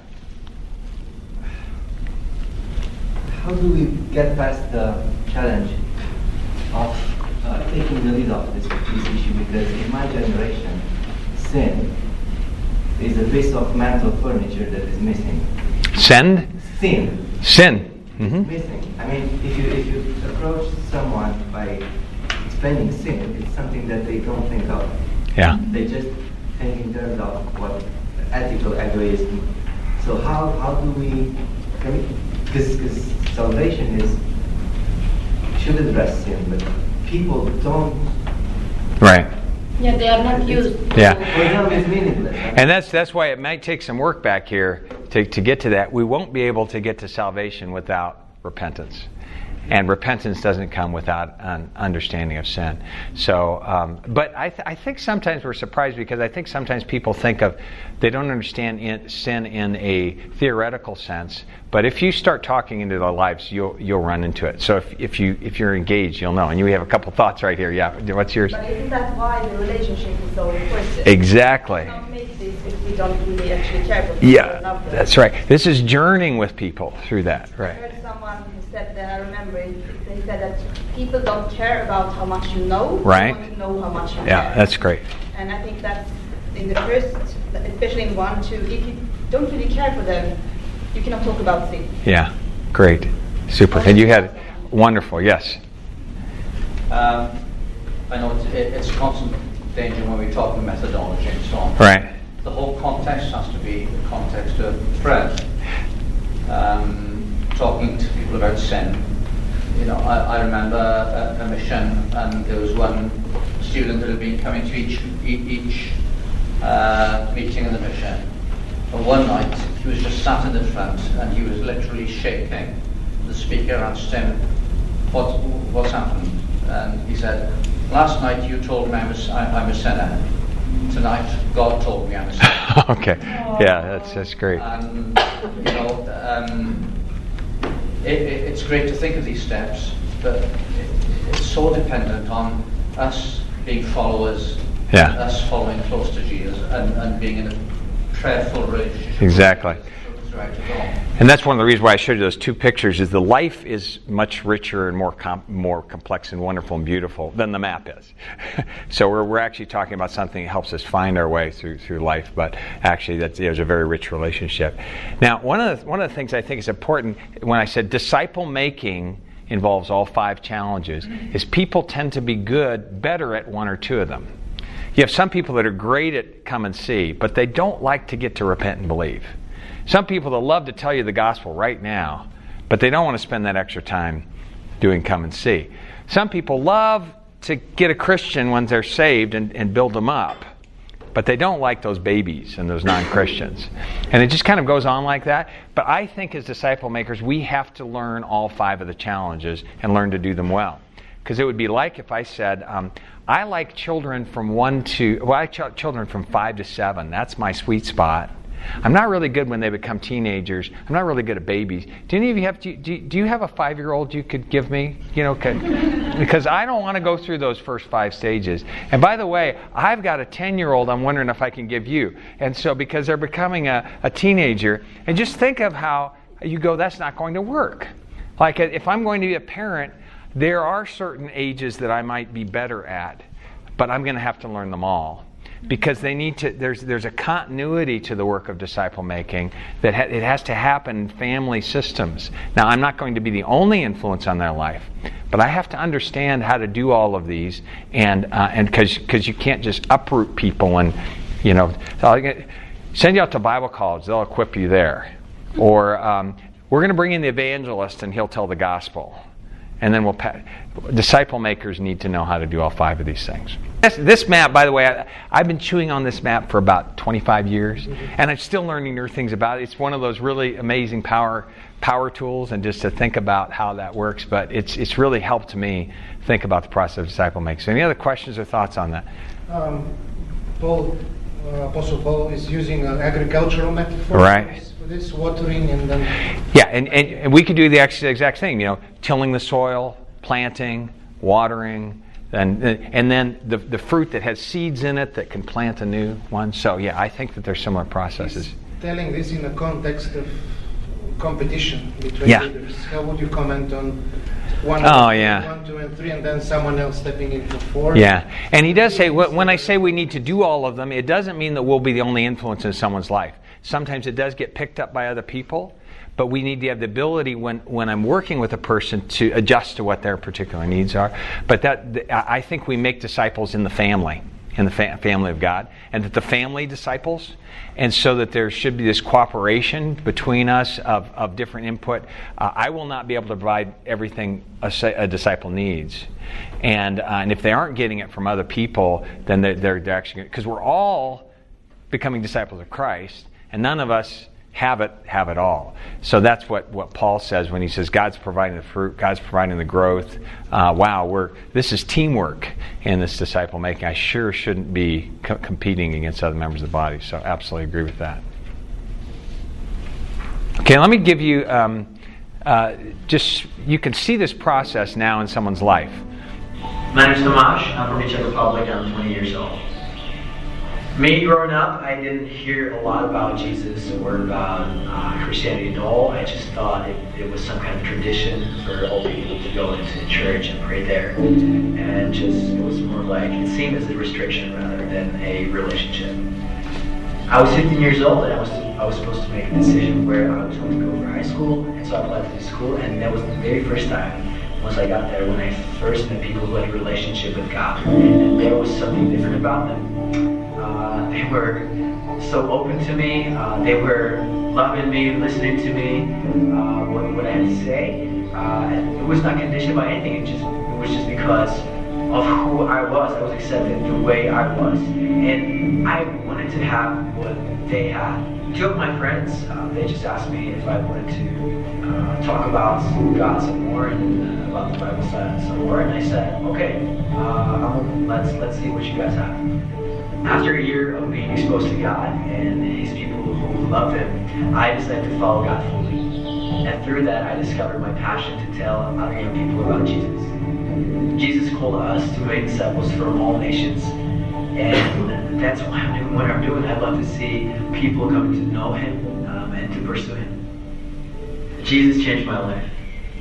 How do we get past the challenge of uh, taking the lead of this, this issue? Because in my generation, sin is a piece of mental furniture that is missing. Send? Sin. Sin. Mm-hmm. Missing. I mean, if you if you approach someone by explaining sin, it's something that they don't think of. Yeah. They just think in terms of what ethical egoism. So how how do we? Because salvation is should address sin, but people don't right Yeah, they are not used. Yeah. Wisdom is meaningless. And that's that's why it might take some work back here to, to get to that. We won't be able to get to salvation without repentance. And repentance doesn't come without an understanding of sin. So, um, but I, th- I think sometimes we're surprised because I think sometimes people think of, they don't understand in, sin in a theoretical sense. But if you start talking into their lives, you'll you'll run into it. So if if you if you're engaged, you'll know. And you have a couple thoughts right here. Yeah, what's yours? But isn't that why the relationship is so important? Exactly. We don't make this if we don't really actually care for people. Yeah, that's right. This is journeying with people through that. Right. I heard someone who said that, I remember it, they said that people don't care about how much you know, right. They want to know how much you yeah, care. That's great. And I think that's in the first, especially in one, two, if you don't really care for them, you cannot talk about sin. Yeah, great. Super. And you had, wonderful, yes. Um, I know it's, it, it's a constant danger when we talk about methodology and so on. Right. The whole context has to be the context of friends. Um, talking to people about sin. You know, I, I remember a, a mission, and there was one student that had been coming to each each uh, meeting in the mission. And one night, he was just sat in the front, and he was literally shaking. The speaker asked him, "What what's happened?" And he said, "Last night you told me I'm a, I'm a sinner. Tonight, God told me I'm a sinner." Okay. Yeah, that's that's great. And you know. Um, It, it, it's great to think of these steps, but it, it's so dependent on us being followers, yeah. us following close to Jesus, and, and being in a prayerful relationship. Exactly. Right to go. And that's one of the reasons why I showed you those two pictures, is the life is much richer and more com- more complex and wonderful and beautiful than the map is. So we're we're actually talking about something that helps us find our way through through life, but actually that's, there's a very rich relationship. Now, one of the, one of the things I think is important when I said disciple making involves all five challenges, is people tend to be good, better at one or two of them. You have some people that are great at come and see, but they don't like to get to repent and believe. Some people that love to tell you the gospel right now, but they don't want to spend that extra time doing come and see. Some people love to get a Christian when they're saved and, and build them up, but they don't like those babies and those non-Christians. And it just kind of goes on like that. But I think as disciple makers, we have to learn all five of the challenges and learn to do them well. Because it would be like if I said, um, I like children from one to, well, I like ch- children from five to seven. That's my sweet spot. I'm not really good when they become teenagers. I'm not really good at babies. Do any of you have? Do you, do you have a five-year-old you could give me? You know, could, because I don't want to go through those first five stages. And by the way, I've got a ten-year-old. I'm wondering if I can give you. And so, because they're becoming a, a teenager, and just think of how you go. That's not going to work. Like if I'm going to be a parent, there are certain ages that I might be better at, but I'm going to have to learn them all. Because they need to, there's there's a continuity to the work of disciple making that ha- it has to happen in family systems. Now, I'm not going to be the only influence on their life, but I have to understand how to do all of these, and uh, and because because you can't just uproot people and you know I'll get, send you out to Bible college, they'll equip you there, or um, we're going to bring in the evangelist and he'll tell the gospel, and then we'll pa- disciple makers need to know how to do all five of these things. This, this map, by the way, I, I've been chewing on this map for about twenty-five years, mm-hmm. and I'm still learning new things about it. It's one of those really amazing power power tools, and just to think about how that works. But it's it's really helped me think about the process of disciple making. So any other questions or thoughts on that? Um, Paul, uh, Apostle Paul is using an agricultural metaphor right. for this watering, and then yeah, and, and, and we could do the exact thing. You know, tilling the soil, planting, watering. And and then the the fruit that has seeds in it that can plant a new one. So yeah, I think that there's similar processes. He's telling this in the context of competition between yeah. leaders. How would you comment on one, oh, yeah. one, two, and three, and then someone else stepping in for four? Yeah, and he does say, when I say we need to do all of them, it doesn't mean that we'll be the only influence in someone's life. Sometimes it does get picked up by other people. But we need to have the ability when, when I'm working with a person to adjust to what their particular needs are. But that I think we make disciples in the family. in the fa- family of God, and that the family disciples, and so that there should be this cooperation between us of, of different input. Uh, I will not be able to provide everything a, a disciple needs. And, uh, and if they aren't getting it from other people, then they're, they're, they're actually, because we're all becoming disciples of Christ, and none of us have it have it all. So that's what, what Paul says when he says God's providing the fruit, God's providing the growth. Uh, wow, we're this is teamwork in this disciple making. I sure shouldn't be co- competing against other members of the body. So absolutely agree with that. Okay, let me give you um, uh, just you can see this process now in someone's life. My name's Tomasz. I'm from the Czech Republic. I'm twenty years old. Me, growing up, I didn't hear a lot about Jesus or about uh, Christianity at all. I just thought it, it was some kind of tradition for old people to go into church and pray there. And just, it was more like, it seemed as a restriction rather than a relationship. I was fifteen years old, and I was I was supposed to make a decision where I was going to go for high school, and so I applied to the school, and that was the very first time, once I got there, when I first met people who had a relationship with God. And there was something different about them. Uh, they were so open to me. Uh, they were loving me, listening to me, uh, what, what I had to say. Uh, it was not conditioned by anything. It just it was just because of who I was. I was accepted the way I was, and I wanted to have what they had. Two of my friends, uh, they just asked me if I wanted to uh, talk about God some more and uh, about the Bible some more, and I said, okay, uh, let's let's see what you guys have. After a year of being exposed to God and His people who love Him, I decided to follow God fully. And through that, I discovered my passion to tell other young people about Jesus. Jesus called us to make disciples from all nations. And that's why I'm doing what I'm doing. I'd love to see people come to know Him um, and to pursue Him. Jesus changed my life.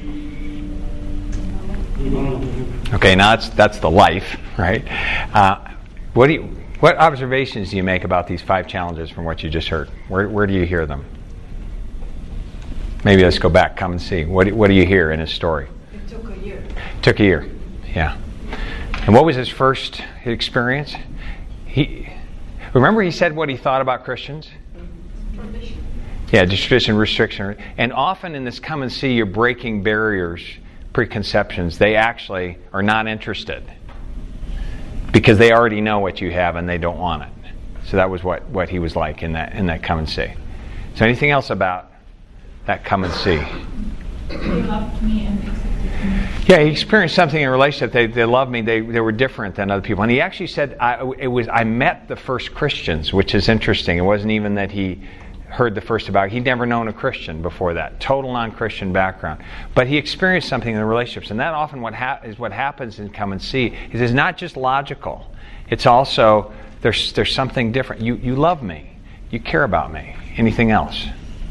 Okay, now that's, that's the life, right? Uh, what do you... What observations do you make about these five challenges from what you just heard? Where where do you hear them? Maybe let's go back, come and see. What do, what do you hear in his story? It took a year. Took a year, yeah. And what was his first experience? He remember he said what he thought about Christians? Tradition. Yeah, just tradition, restriction. And often in this come and see, you're breaking barriers, preconceptions. They actually are not interested, because they already know what you have and they don't want it. So that was what, what he was like in that in that come and see. So anything else about that come and see? They loved me and accepted me. Yeah, he experienced something in a relationship. They they loved me. They they were different than other people. And he actually said, I, it was I met the first Christians, which is interesting. It wasn't even that he heard the first about. He'd never known a Christian before that. Total non-Christian background. But he experienced something in the relationships. And that often what ha- is what happens in come and see is it's not just logical. It's also, there's there's something different. You you love me. You care about me. Anything else?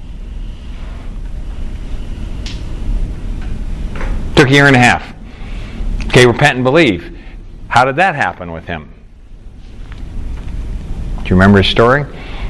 Took a year and a half. Okay, repent and believe. How did that happen with him? Do you remember his story?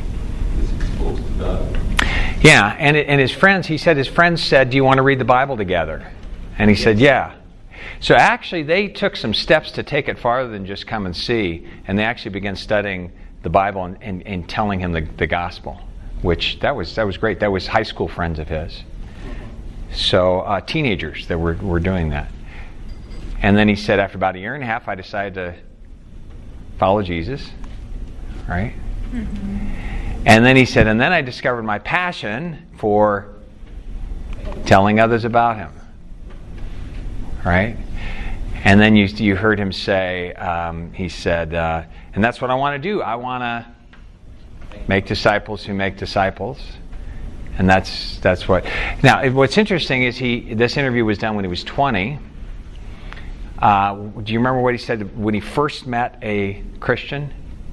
Yeah, and it, and his friends, he said his friends said, do you want to read the Bible together? And he yes. said, yeah. So actually they took some steps to take it farther than just come and see, and they actually began studying the Bible and, and, and telling him the, the gospel, which that was that was great. That was high school friends of his. So uh, teenagers that were, were doing that. And then he said after about a year and a half, I decided to follow Jesus, right? Mm-hmm. And then he said, and then I discovered my passion for telling others about him. Right? And then you you heard him say, um, he said, uh, and that's what I want to do. I want to make disciples who make disciples. And that's that's what... Now, what's interesting is he. This interview was done when he was twenty. Uh, do you remember what he said when he first met a Christian?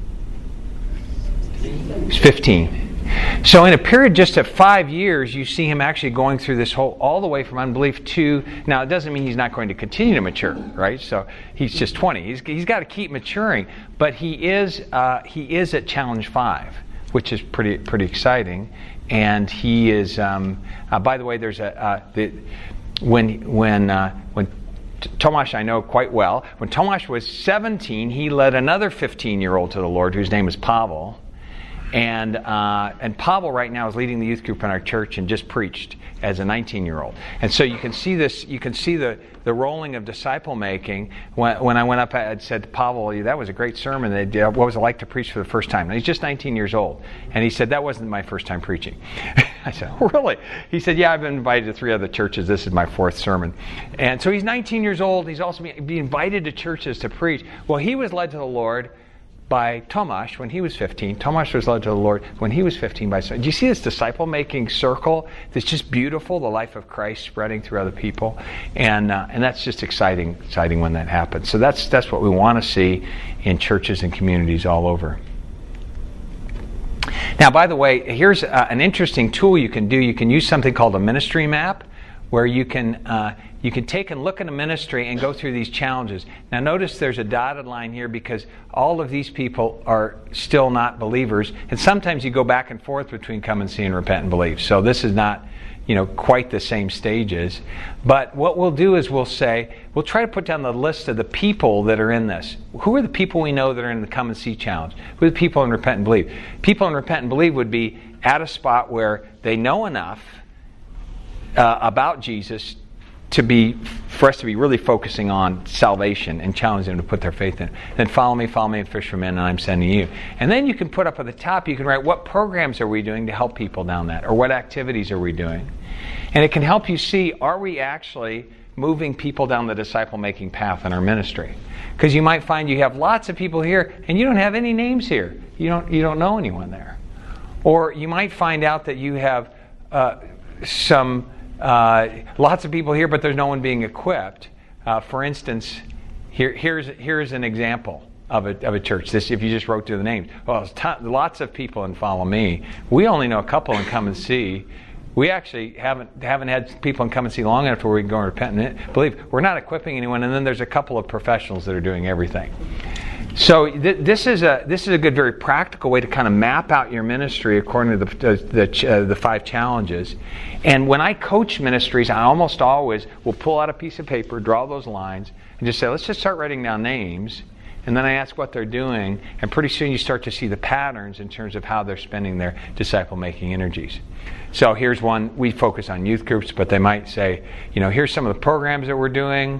He's fifteen. So in a period just of five years, you see him actually going through this whole, all the way from unbelief to, now it doesn't mean he's not going to continue to mature, right? So he's just twenty. He's he's got to keep maturing, but he is uh, he is at challenge five, which is pretty pretty exciting. And he is. Um, uh, by the way, there's a uh, the, when when uh, when Tomasz I know quite well. When Tomasz was seventeen, he led another fifteen-year-old to the Lord whose name is Pavel. And uh, and Pavel right now is leading the youth group in our church and just preached as a nineteen-year-old. And so you can see this. You can see the, the rolling of disciple making. When, when I went up, I had said to Pavel, "That was a great sermon. They did. What was it like to preach for the first time?" And he's just nineteen years old, and he said, "That wasn't my first time preaching." I said, "Oh, really?" He said, "Yeah, I've been invited to three other churches. This is my fourth sermon." And so he's nineteen years old. He's also being be invited to churches to preach. Well, he was led to the Lord by Tomasz when he was fifteen. Tomasz was led to the Lord when he was fifteen by son. Do you see this disciple-making circle that's just beautiful, the life of Christ spreading through other people? And uh, and that's just exciting, exciting when that happens. So that's that's what we want to see in churches and communities all over. Now, by the way, here's uh, an interesting tool you can do. You can use something called a ministry map, where you can uh, you can take and look at a ministry and go through these challenges. Now notice there's a dotted line here because all of these people are still not believers, and sometimes you go back and forth between come and see and repent and believe. So this is not, you know, quite the same stages. But what we'll do is we'll say, we'll try to put down the list of the people that are in this. Who are the people we know that are in the come and see challenge? Who are the people in repent and believe? People in repent and believe would be at a spot where they know enough Uh, about Jesus to be, for us to be really focusing on salvation and challenging them to put their faith in. Then follow me, follow me, and fish for men, and I'm sending you. And then you can put up at the top, you can write what programs are we doing to help people down that, or what activities are we doing. And it can help you see, are we actually moving people down the disciple-making path in our ministry? Because you might find you have lots of people here, and you don't have any names here. You don't, you don't know anyone there. Or you might find out that you have uh, some... Uh, lots of people here, but there's no one being equipped. Uh, for instance, here, here's here's an example of a of a church. This, if you just wrote through the names, well, there's ton, lots of people in Follow Me. We only know a couple in Come and See. We actually haven't haven't had people in Come and See long enough where we can go and repent and believe. We're not equipping anyone, and then there's a couple of professionals that are doing everything. So th- this is a this is a good, very practical way to kind of map out your ministry according to the the the, uh, the five challenges. And when I coach ministries, I almost always will pull out a piece of paper, draw those lines, and just say, let's just start writing down names. And then I ask what they're doing, and pretty soon you start to see the patterns in terms of how they're spending their disciple-making energies. So here's one. We focus on youth groups, but they might say, you know, here's some of the programs that we're doing.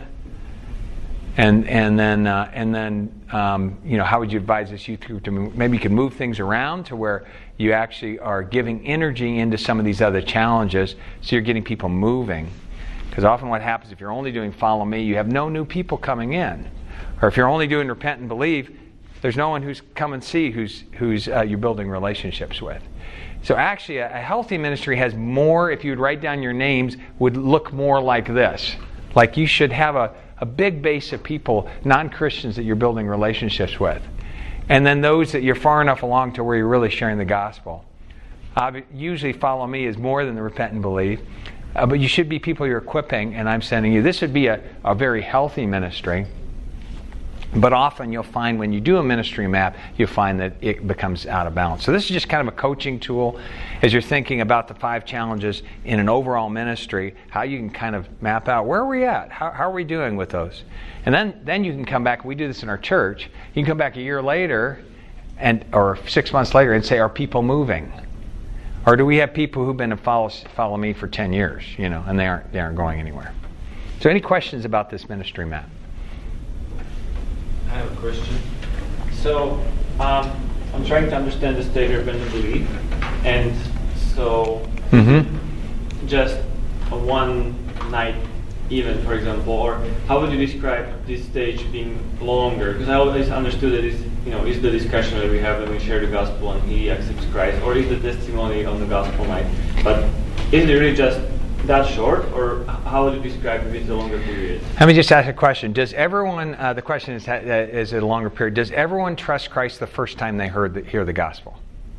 And and then uh, and then um, you know, how would you advise this youth group to move? Maybe you can move things around to where you actually are giving energy into some of these other challenges, so you're getting people moving. Because often what happens if you're only doing Follow Me, you have no new people coming in, or if you're only doing Repent and Believe, there's no one who's Come and See who's who's uh, you're building relationships with. So actually, a, a healthy ministry has more. If you would write down your names, would look more like this. Like you should have a a big base of people, non-Christians, that you're building relationships with. And then those that you're far enough along to where you're really sharing the gospel. Uh, usually Follow Me is more than the Repent and Believe. Uh, but you should be people you're equipping, and I'm sending you. This would be a, a very healthy ministry. But often you'll find when you do a ministry map, you'll find that it becomes out of balance. So this is just kind of a coaching tool as you're thinking about the five challenges in an overall ministry, how you can kind of map out where are we at? How, how are we doing with those? And then, then you can come back. We do this in our church. You can come back a year later and or six months later and say, are people moving? Or do we have people who've been to follow, follow me for ten years, you know, and they aren't they aren't going anywhere? So any questions about this ministry map? I have a question. So, um, I'm trying to understand the state of repent and believe, and so mm-hmm. just a one night event, for example, or how would you describe this stage being longer? Because I always understood that it's, you know, is the discussion that we have when we share the gospel and he accepts Christ, or is the testimony on the gospel night? But is it really just that short, or how would you describe it as a longer period? Let me just ask a question. Does everyone, uh, the question is, uh, is it a longer period, does everyone trust Christ the first time they heard the, hear the gospel?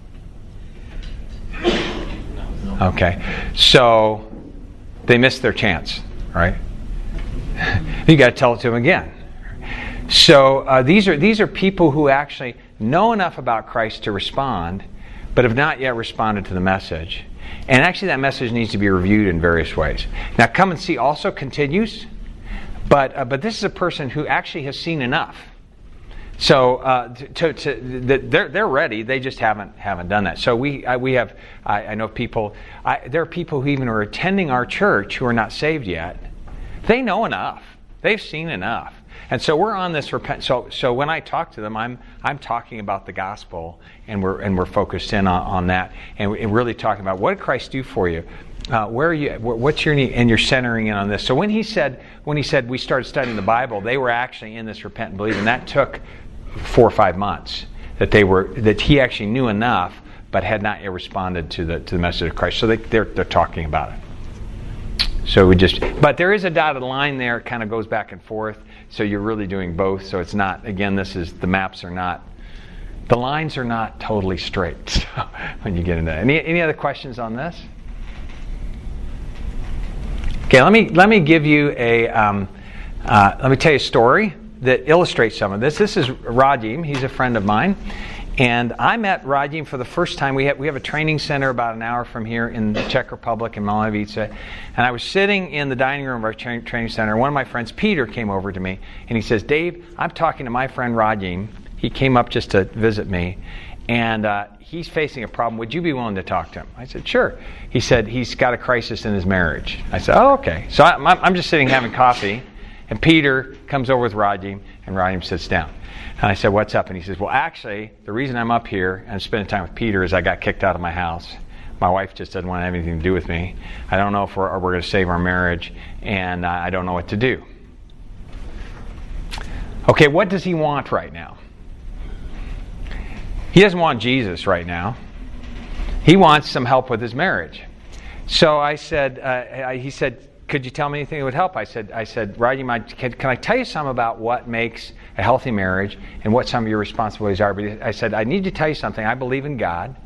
No. Okay. So they missed their chance, right? You got to tell it to them again. So uh, these are these are people who actually know enough about Christ to respond, but have not yet responded to the message. And actually that message needs to be reviewed in various ways. Now, Come and See also continues, But uh, but this is a person who actually has seen enough. So uh, to, to, to, they're they're ready. They just haven't haven't done that. So we I, we have I, I know people. I, there are people who even are attending our church who are not saved yet. They know enough. They've seen enough. And so we're on this repent. So so when I talk to them, I'm I'm talking about the gospel, and we're and we're focused in on, on that, and we're really talking about what did Christ do for you. Uh, where are you? What's your need? And you're centering in on this. So when he said, when he said we started studying the Bible, they were actually in this repent and believe, and that took four or five months. That they were, that he actually knew enough, but had not yet responded to the to the message of Christ. So they, they're they're talking about it. So we just, but there is a dotted line there. It kind of goes back and forth. So you're really doing both. So it's not. Again, this is the maps are not. The lines are not totally straight. So when you get into that. any any other questions on this? Okay, let me let me give you a um, uh, let me tell you a story that illustrates some of this. This is Radim. He's a friend of mine, and I met Radim for the first time. We have we have a training center about an hour from here in the Czech Republic in Malavice, and I was sitting in the dining room of our tra- training center. One of my friends, Peter, came over to me, and he says, "Dave, I'm talking to my friend Radim. He came up just to visit me, and uh, he's facing a problem. Would you be willing to talk to him?" I said, "Sure." He said, "He's got a crisis in his marriage." I said, "Oh, okay." So I'm, I'm just sitting having coffee, and Peter comes over with Radim, and Radim sits down. And I said, "What's up?" And he says, "Well, actually, the reason I'm up here and spending time with Peter is I got kicked out of my house. My wife just doesn't want to have anything to do with me. I don't know if we're, we're going to save our marriage, and uh, I don't know what to do." Okay, what does he want right now? He doesn't want Jesus right now. He wants some help with his marriage. So I said, uh, I, he said, "Could you tell me anything that would help?" I said, I said, "Radim, I, can, can I tell you some about what makes a healthy marriage and what some of your responsibilities are?" But I said, "I need to tell you something. I believe in God,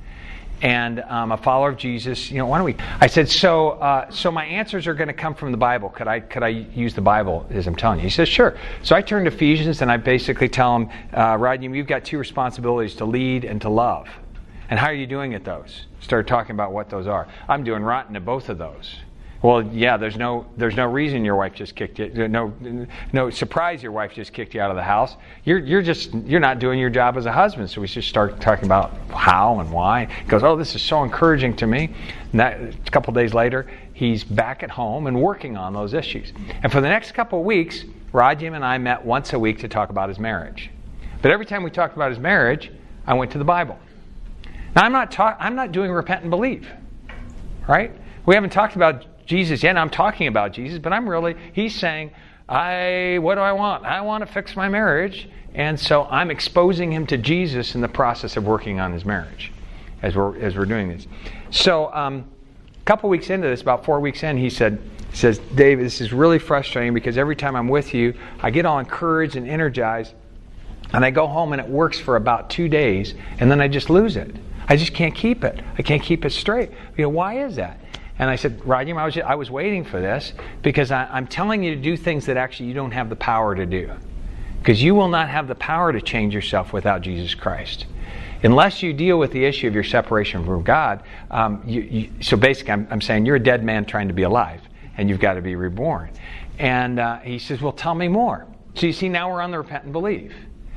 and I'm a follower of Jesus. You know, why don't we?" I said, "So, uh, so my answers are going to come from the Bible. Could I, could I use the Bible as I'm telling you?" He says, "Sure." So I turned to Ephesians and I basically tell him, uh, "Radim, you've got two responsibilities: to lead and to love. And how are you doing at those?" Started talking about what those are. "I'm doing rotten at both of those." "Well, yeah, there's no there's no reason your wife just kicked you. No no surprise your wife just kicked you out of the house. You're you're just you're not doing your job as a husband." So we just start talking about how and why. He goes, "Oh, this is so encouraging to me." And that, a couple days later, he's back at home and working on those issues. And for the next couple of weeks, Radim and I met once a week to talk about his marriage. But every time we talked about his marriage, I went to the Bible. Now I'm not ta- I'm not doing repent and believe, right? We haven't talked about Jesus yet. I'm talking about Jesus, but I'm really, he's saying, I, what do I want? I want to fix my marriage. And so I'm exposing him to Jesus in the process of working on his marriage as we're, as we're doing this. So um, a couple weeks into this, about four weeks in, he said, he says, "Dave, this is really frustrating because every time I'm with you, I get all encouraged and energized, and I go home and it works for about two days, and then I just lose it. I just can't keep it. I can't keep it straight. You know, why is that?" And I said, "Radim, I was I was waiting for this because I, I'm telling you to do things that actually you don't have the power to do, because you will not have the power to change yourself without Jesus Christ, unless you deal with the issue of your separation from God. Um, you, you, so basically, I'm, I'm saying you're a dead man trying to be alive, and you've got to be reborn." And uh, he says, "Well, tell me more." So you see, now we're on the repent and believe.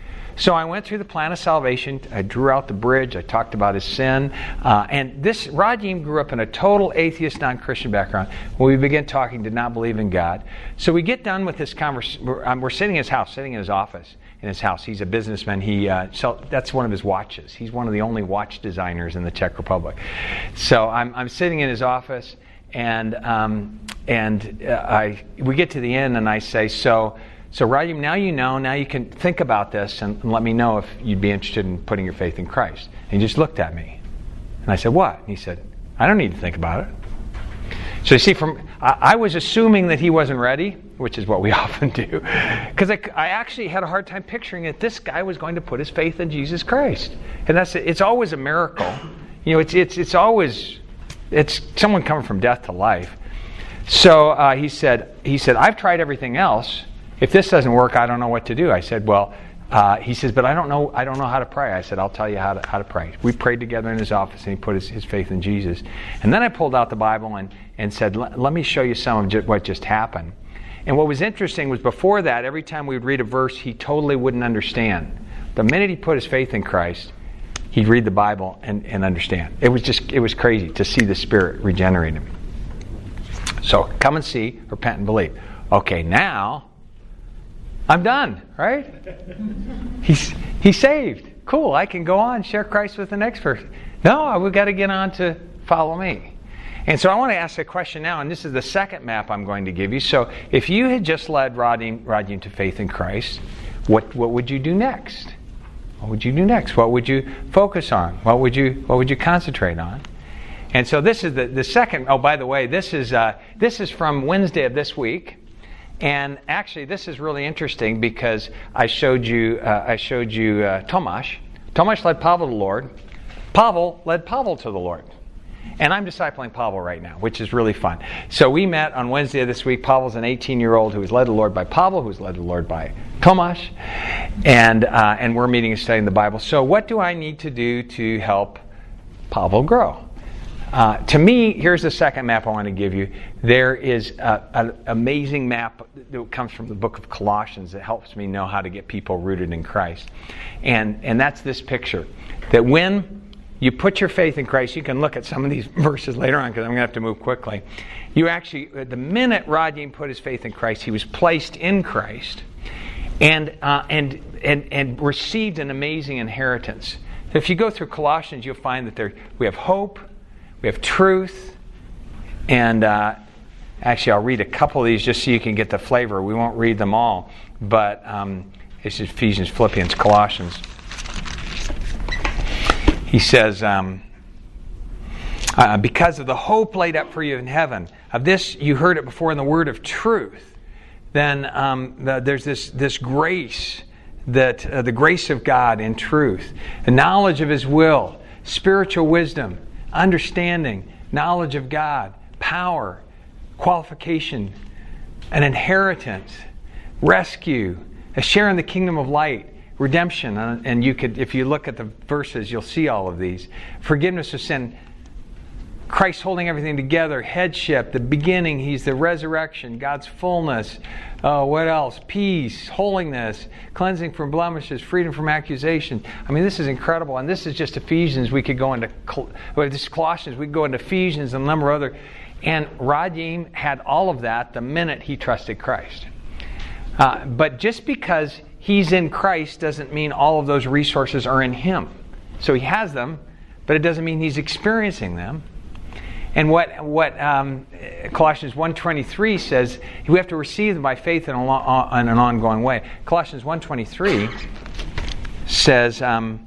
So I went through the plan of salvation. I drew out the bridge. I talked about his sin. Uh, and this, Radim grew up in a total atheist, non-Christian background. When we began talking, did not believe in God. So we get done with this conversation. We're, um, we're sitting in his house, sitting in his office, in his house. He's a businessman. He uh, sell, that's one of his watches. He's one of the only watch designers in the Czech Republic. So I'm, I'm sitting in his office, and um, and uh, I we get to the end, and I say, so... So Radim, now you know, now you can think about this and, and let me know if you'd be interested in putting your faith in Christ. And he just looked at me. And I said, "What?" And he said, "I don't need to think about it." So you see, from I, I was assuming that he wasn't ready, which is what we often do. Because I, I actually had a hard time picturing that this guy was going to put his faith in Jesus Christ. And that's it's always a miracle. You know, it's it's it's always it's someone coming from death to life. So uh, he said he said, "I've tried everything else. If this doesn't work, I don't know what to do." I said, "Well," uh, he says, "but I don't know. I don't know how to pray." I said, "I'll tell you how to how to pray." We prayed together in his office, and he put his, his faith in Jesus. And then I pulled out the Bible and and said, "Let me show you some of just what just happened." And what was interesting was before that, every time we would read a verse, he totally wouldn't understand. The minute he put his faith in Christ, he'd read the Bible and, and understand. It was just, it was crazy to see the Spirit regenerate him. So, come and see, repent and believe. Okay, now, I'm done, right? He's, he's saved. Cool, I can go on, share Christ with the next person. No, we've got to get on to follow me. And so I want to ask a question now, and this is the second map I'm going to give you. So if you had just led Radim, Radim to faith in Christ, what, what would you do next? What would you do next? What would you focus on? What would you what would you concentrate on? And so this is the, the second. Oh, by the way, this is uh, this is from Wednesday of this week. And actually, this is really interesting because I showed you uh, I showed you uh, Tomasz. Tomasz led Pavel to the Lord. Pavel led Pavel to the Lord. And I'm discipling Pavel right now, which is really fun. So we met on Wednesday of this week. Pavel's an eighteen-year-old who was led to the Lord by Pavel, who was led to the Lord by Tomasz. And, uh, and we're meeting and studying the Bible. So what do I need to do to help Pavel grow? Uh, to me, here's the second map I want to give you. There is a, an amazing map that comes from the book of Colossians that helps me know how to get people rooted in Christ. And, and that's this picture. That when you put your faith in Christ, you can look at some of these verses later on because I'm going to have to move quickly. You actually, the minute Radim put his faith in Christ, he was placed in Christ and uh, and and and received an amazing inheritance. If you go through Colossians, you'll find that there we have hope, we have truth, and uh, actually I'll read a couple of these just so you can get the flavor. We won't read them all, but um, it's Ephesians, Philippians, Colossians. He says, um, uh, because of the hope laid up for you in heaven, of this you heard it before in the word of truth, then um, the, there's this, this grace, that uh, the grace of God in truth, the knowledge of His will, spiritual wisdom, understanding, knowledge of God, power, qualification, an inheritance, rescue, a share in the kingdom of light, redemption, and you could, if you look at the verses, you'll see all of these. Forgiveness of sin, Christ holding everything together, headship, the beginning, He's the resurrection, God's fullness. Uh, what else? Peace, holiness, cleansing from blemishes, freedom from accusation. I mean, this is incredible, and this is just Ephesians. We could go into well, this is Colossians. We could go into Ephesians and a number of other. And Radim had all of that the minute he trusted Christ. Uh, but just because he's in Christ doesn't mean all of those resources are in him. So he has them, but it doesn't mean he's experiencing them. And what what um, Colossians one twenty-three says, we have to receive them by faith in, a lo- in an ongoing way. Colossians one twenty-three says, um,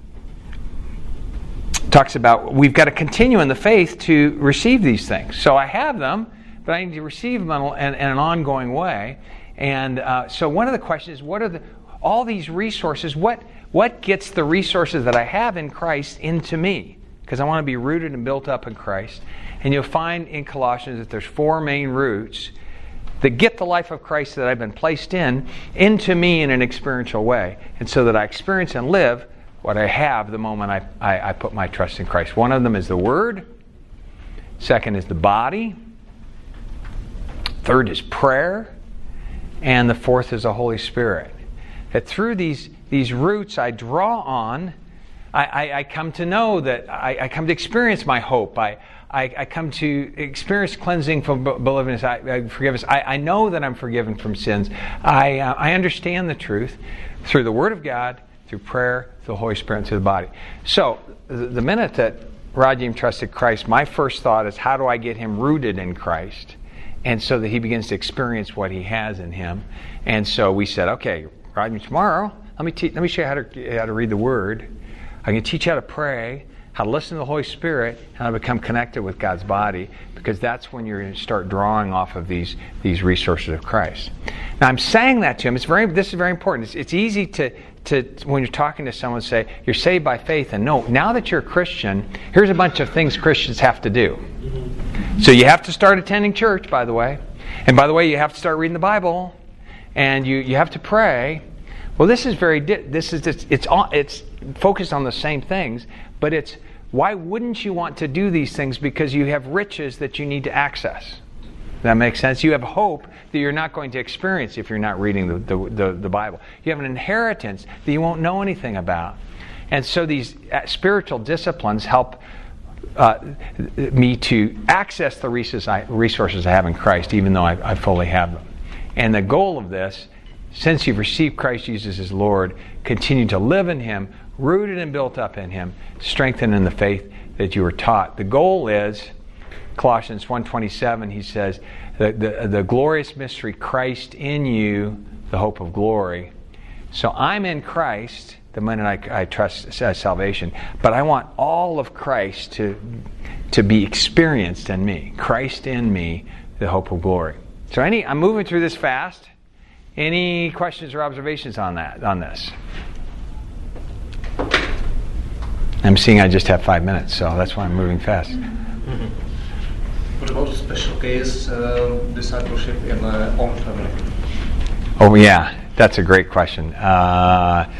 talks about we've got to continue in the faith to receive these things. So I have them, but I need to receive them in, in, in an ongoing way. And uh, so one of the questions is, what are the all these resources? What what gets the resources that I have in Christ into me? Because I want to be rooted and built up in Christ. And you'll find in Colossians that there's four main roots that get the life of Christ that I've been placed in into me in an experiential way. And so that I experience and live what I have the moment I, I, I put my trust in Christ. One of them is the Word. Second is the body. Third is prayer. And the fourth is the Holy Spirit. That through these, these roots I draw on, I, I, I come to know that I, I come to experience my hope. I, I, I come to experience cleansing from believeness. I, I forgiveness. I, I know that I'm forgiven from sins. I uh, I understand the truth through the Word of God, through prayer, through the Holy Spirit, and through the body. So the, the minute that Radim trusted Christ, my first thought is, how do I get him rooted in Christ, and so that he begins to experience what he has in him? And so we said, okay, Radim, tomorrow let me te- let me show you how to how to read the Word. I can teach you how to pray, how to listen to the Holy Spirit, and how to become connected with God's body, because that's when you're going to start drawing off of these, these resources of Christ. Now, I'm saying that to him. It's very. This is very important. It's, it's easy to, to, when you're talking to someone, say, you're saved by faith. And no, now that you're a Christian, here's a bunch of things Christians have to do. So you have to start attending church, by the way. And by the way, you have to start reading the Bible. And you, you have to pray. Well, this is very, this is, it's, it's, it's focused on the same things, but it's, why wouldn't you want to do these things? Because you have riches that you need to access. That makes sense? You have hope that you're not going to experience if you're not reading the, the, the, the Bible. You have an inheritance that you won't know anything about. And so these spiritual disciplines help uh, me to access the resources I have in Christ, even though I, I fully have them. And the goal of this, since you've received Christ Jesus as Lord, continue to live in Him, rooted and built up in Him, strengthened in the faith that you were taught. The goal is, Colossians one twenty-seven, he says, the, the, the glorious mystery, Christ in you, the hope of glory. So I'm in Christ the minute I, I trust salvation, but I want all of Christ to, to be experienced in me. Christ in me, the hope of glory. So any, I'm moving through this fast. Any questions or observations on that, on this? I'm seeing I just have five minutes, so that's why I'm moving fast. Mm-hmm. What about a special case, uh, discipleship in my own family? Oh yeah, that's a great question. Uh,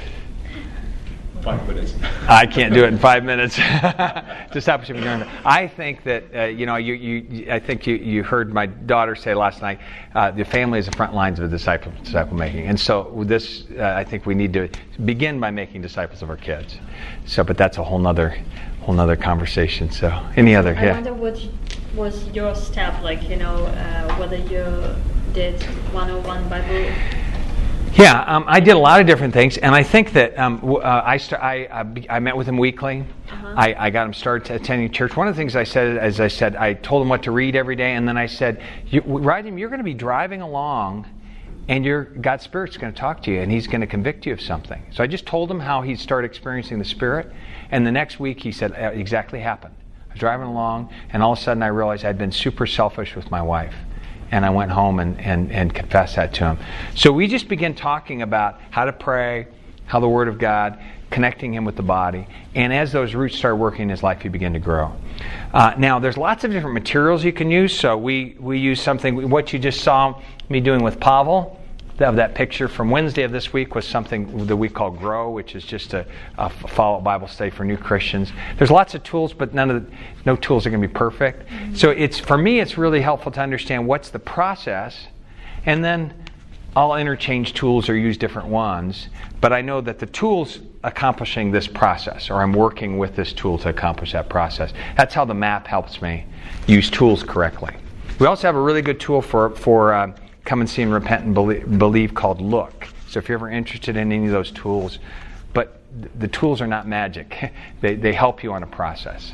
Five minutes. I can't do it in five minutes. Discipleship in your own. I think that uh, you know you, you I think you, you heard my daughter say last night. Uh, the family is the front lines of disciple disciple making, and so with this uh, I think we need to begin by making disciples of our kids. So, but that's a whole nother whole nother conversation. So, any other? I yeah. wonder what was your step like. You know, uh, whether you did one oh one Bible. Yeah, um, I did a lot of different things, and I think that um, w- uh, I, st- I, uh, I met with him weekly. Uh-huh. I, I got him started attending church. One of the things I said, as I said, I told him what to read every day, and then I said, you, Radim, you're going to be driving along, and your God's Spirit's going to talk to you, and He's going to convict you of something. So I just told him how he'd start experiencing the Spirit, and the next week he said, uh, exactly happened. I was driving along, and all of a sudden I realized I'd been super selfish with my wife. And I went home and, and, and confessed that to him. So we just began talking about how to pray, how the Word of God, connecting him with the body. And as those roots started working in his life, he began to grow. Uh, now, there's lots of different materials you can use. So we, we use something, what you just saw me doing with Pavel, of that picture from Wednesday of this week was something that we call Grow, which is just a, a follow-up Bible study for new Christians. There's lots of tools, but none of the, no tools are going to be perfect. Mm-hmm. So it's for me, it's really helpful to understand what's the process, and then I'll interchange tools or use different ones. But I know that the tool's accomplishing this process, or I'm working with this tool to accomplish that process. That's how the map helps me use tools correctly. We also have a really good tool for for. Uh, Come and see and repent and believe, believe called Look. So if you're ever interested in any of those tools, but the tools are not magic. they they help you on a process.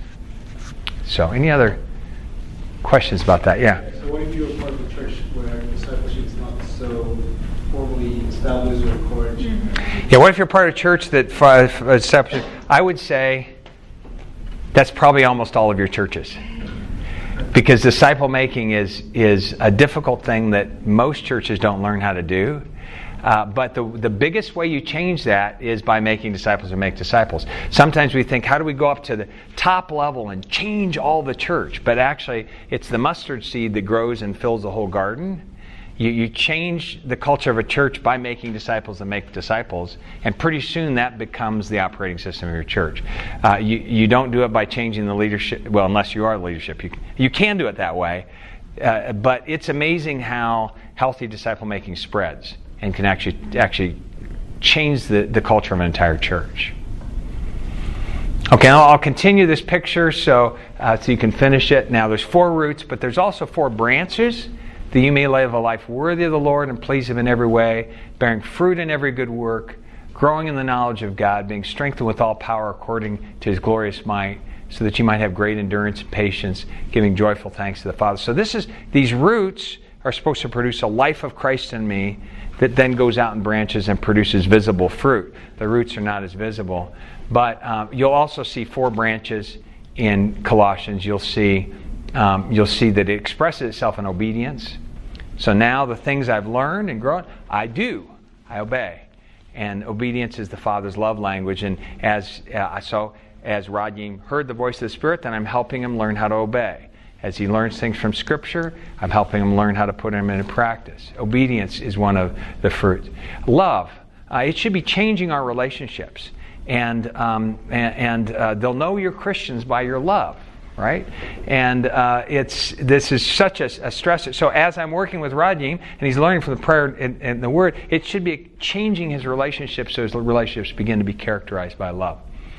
So any other questions about that? Yeah. So what if you're part of a church where discipleship is not so formally established or encouraged? Mm-hmm. Yeah. What if you're part of a church that uh, discipleship? I would say that's probably almost all of your churches. Because disciple making is is a difficult thing that most churches don't learn how to do. Uh, but the the biggest way you change that is by making disciples and make disciples. Sometimes we think, how do we go up to the top level and change all the church? But actually, it's the mustard seed that grows and fills the whole garden. You, you change the culture of a church by making disciples and make disciples, and pretty soon that becomes the operating system of your church. Uh, you, you don't do it by changing the leadership, well, unless you are leadership. You, you can do it that way, uh, but it's amazing how healthy disciple making spreads and can actually actually change the, the culture of an entire church. Okay, I'll, I'll continue this picture so, uh, so you can finish it. Now there's four roots, but there's also four branches, that you may live a life worthy of the Lord and please Him in every way, bearing fruit in every good work, growing in the knowledge of God, being strengthened with all power according to His glorious might, so that you might have great endurance and patience, giving joyful thanks to the Father. So this is these roots are supposed to produce a life of Christ in me that then goes out and branches and produces visible fruit. The roots are not as visible. But um, you'll also see four branches in Colossians. You'll see um, you'll see that it expresses itself in obedience. So now the things I've learned and grown, I do. I obey. And obedience is the Father's love language. And as uh, so as Radim heard the voice of the Spirit, then I'm helping him learn how to obey. As he learns things from Scripture, I'm helping him learn how to put them into practice. Obedience is one of the fruits. Love. Uh, it should be changing our relationships. And, um, and, and uh, they'll know you're Christians by your love. right? And uh, it's this is such a, a stressor. So as I'm working with Radim, and he's learning from the prayer and, and the Word, it should be changing his relationships so his relationships begin to be characterized by love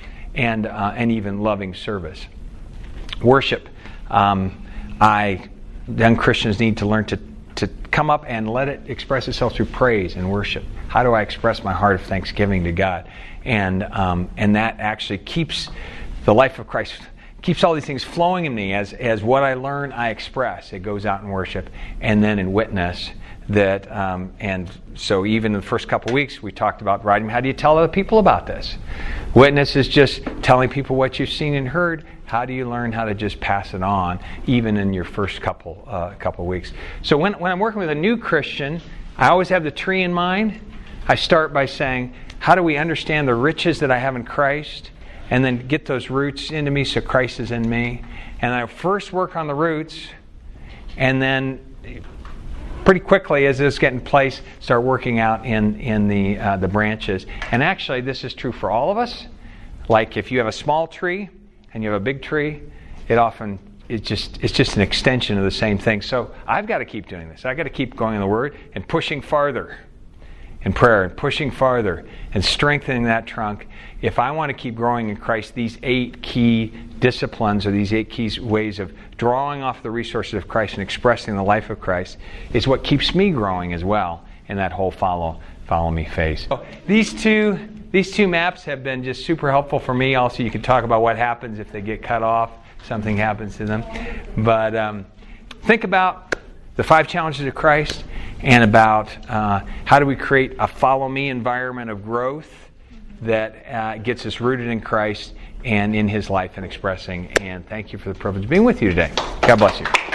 and uh, and even loving service. Worship. Um, I young Christians need to learn to to come up and let it express itself through praise and worship. How do I express my heart of thanksgiving to God? And um, and that actually keeps the life of Christ, keeps all these things flowing in me as as what I learn, I express. It goes out in worship and then in witness. That um, and so even in the first couple of weeks we talked about writing. How do you tell other people about this? Witness is just telling people what you've seen and heard. How do you learn how to just pass it on, even in your first couple uh, couple of weeks? So when when I'm working with a new Christian, I always have the tree in mind. I start by saying, how do we understand the riches that I have in Christ, and then get those roots into me so Christ is in me. And I first work on the roots, and then pretty quickly, as this get in place, start working out in in the uh, the branches. And actually, this is true for all of us. Like if you have a small tree and you have a big tree, it often it's just it's just an extension of the same thing. So I've got to keep doing this. I've got to keep going in the Word and pushing farther in prayer and pushing farther and strengthening that trunk. If I want to keep growing in Christ, these eight key disciplines or these eight key ways of drawing off the resources of Christ and expressing the life of Christ is what keeps me growing as well in that whole follow follow me phase. So these two these two maps have been just super helpful for me. Also, you can talk about what happens if they get cut off, something happens to them. But um, think about the five challenges of Christ and about uh, how do we create a follow me environment of growth that uh, gets us rooted in Christ and in His life and expressing. And thank you for the privilege of being with you today. God bless you.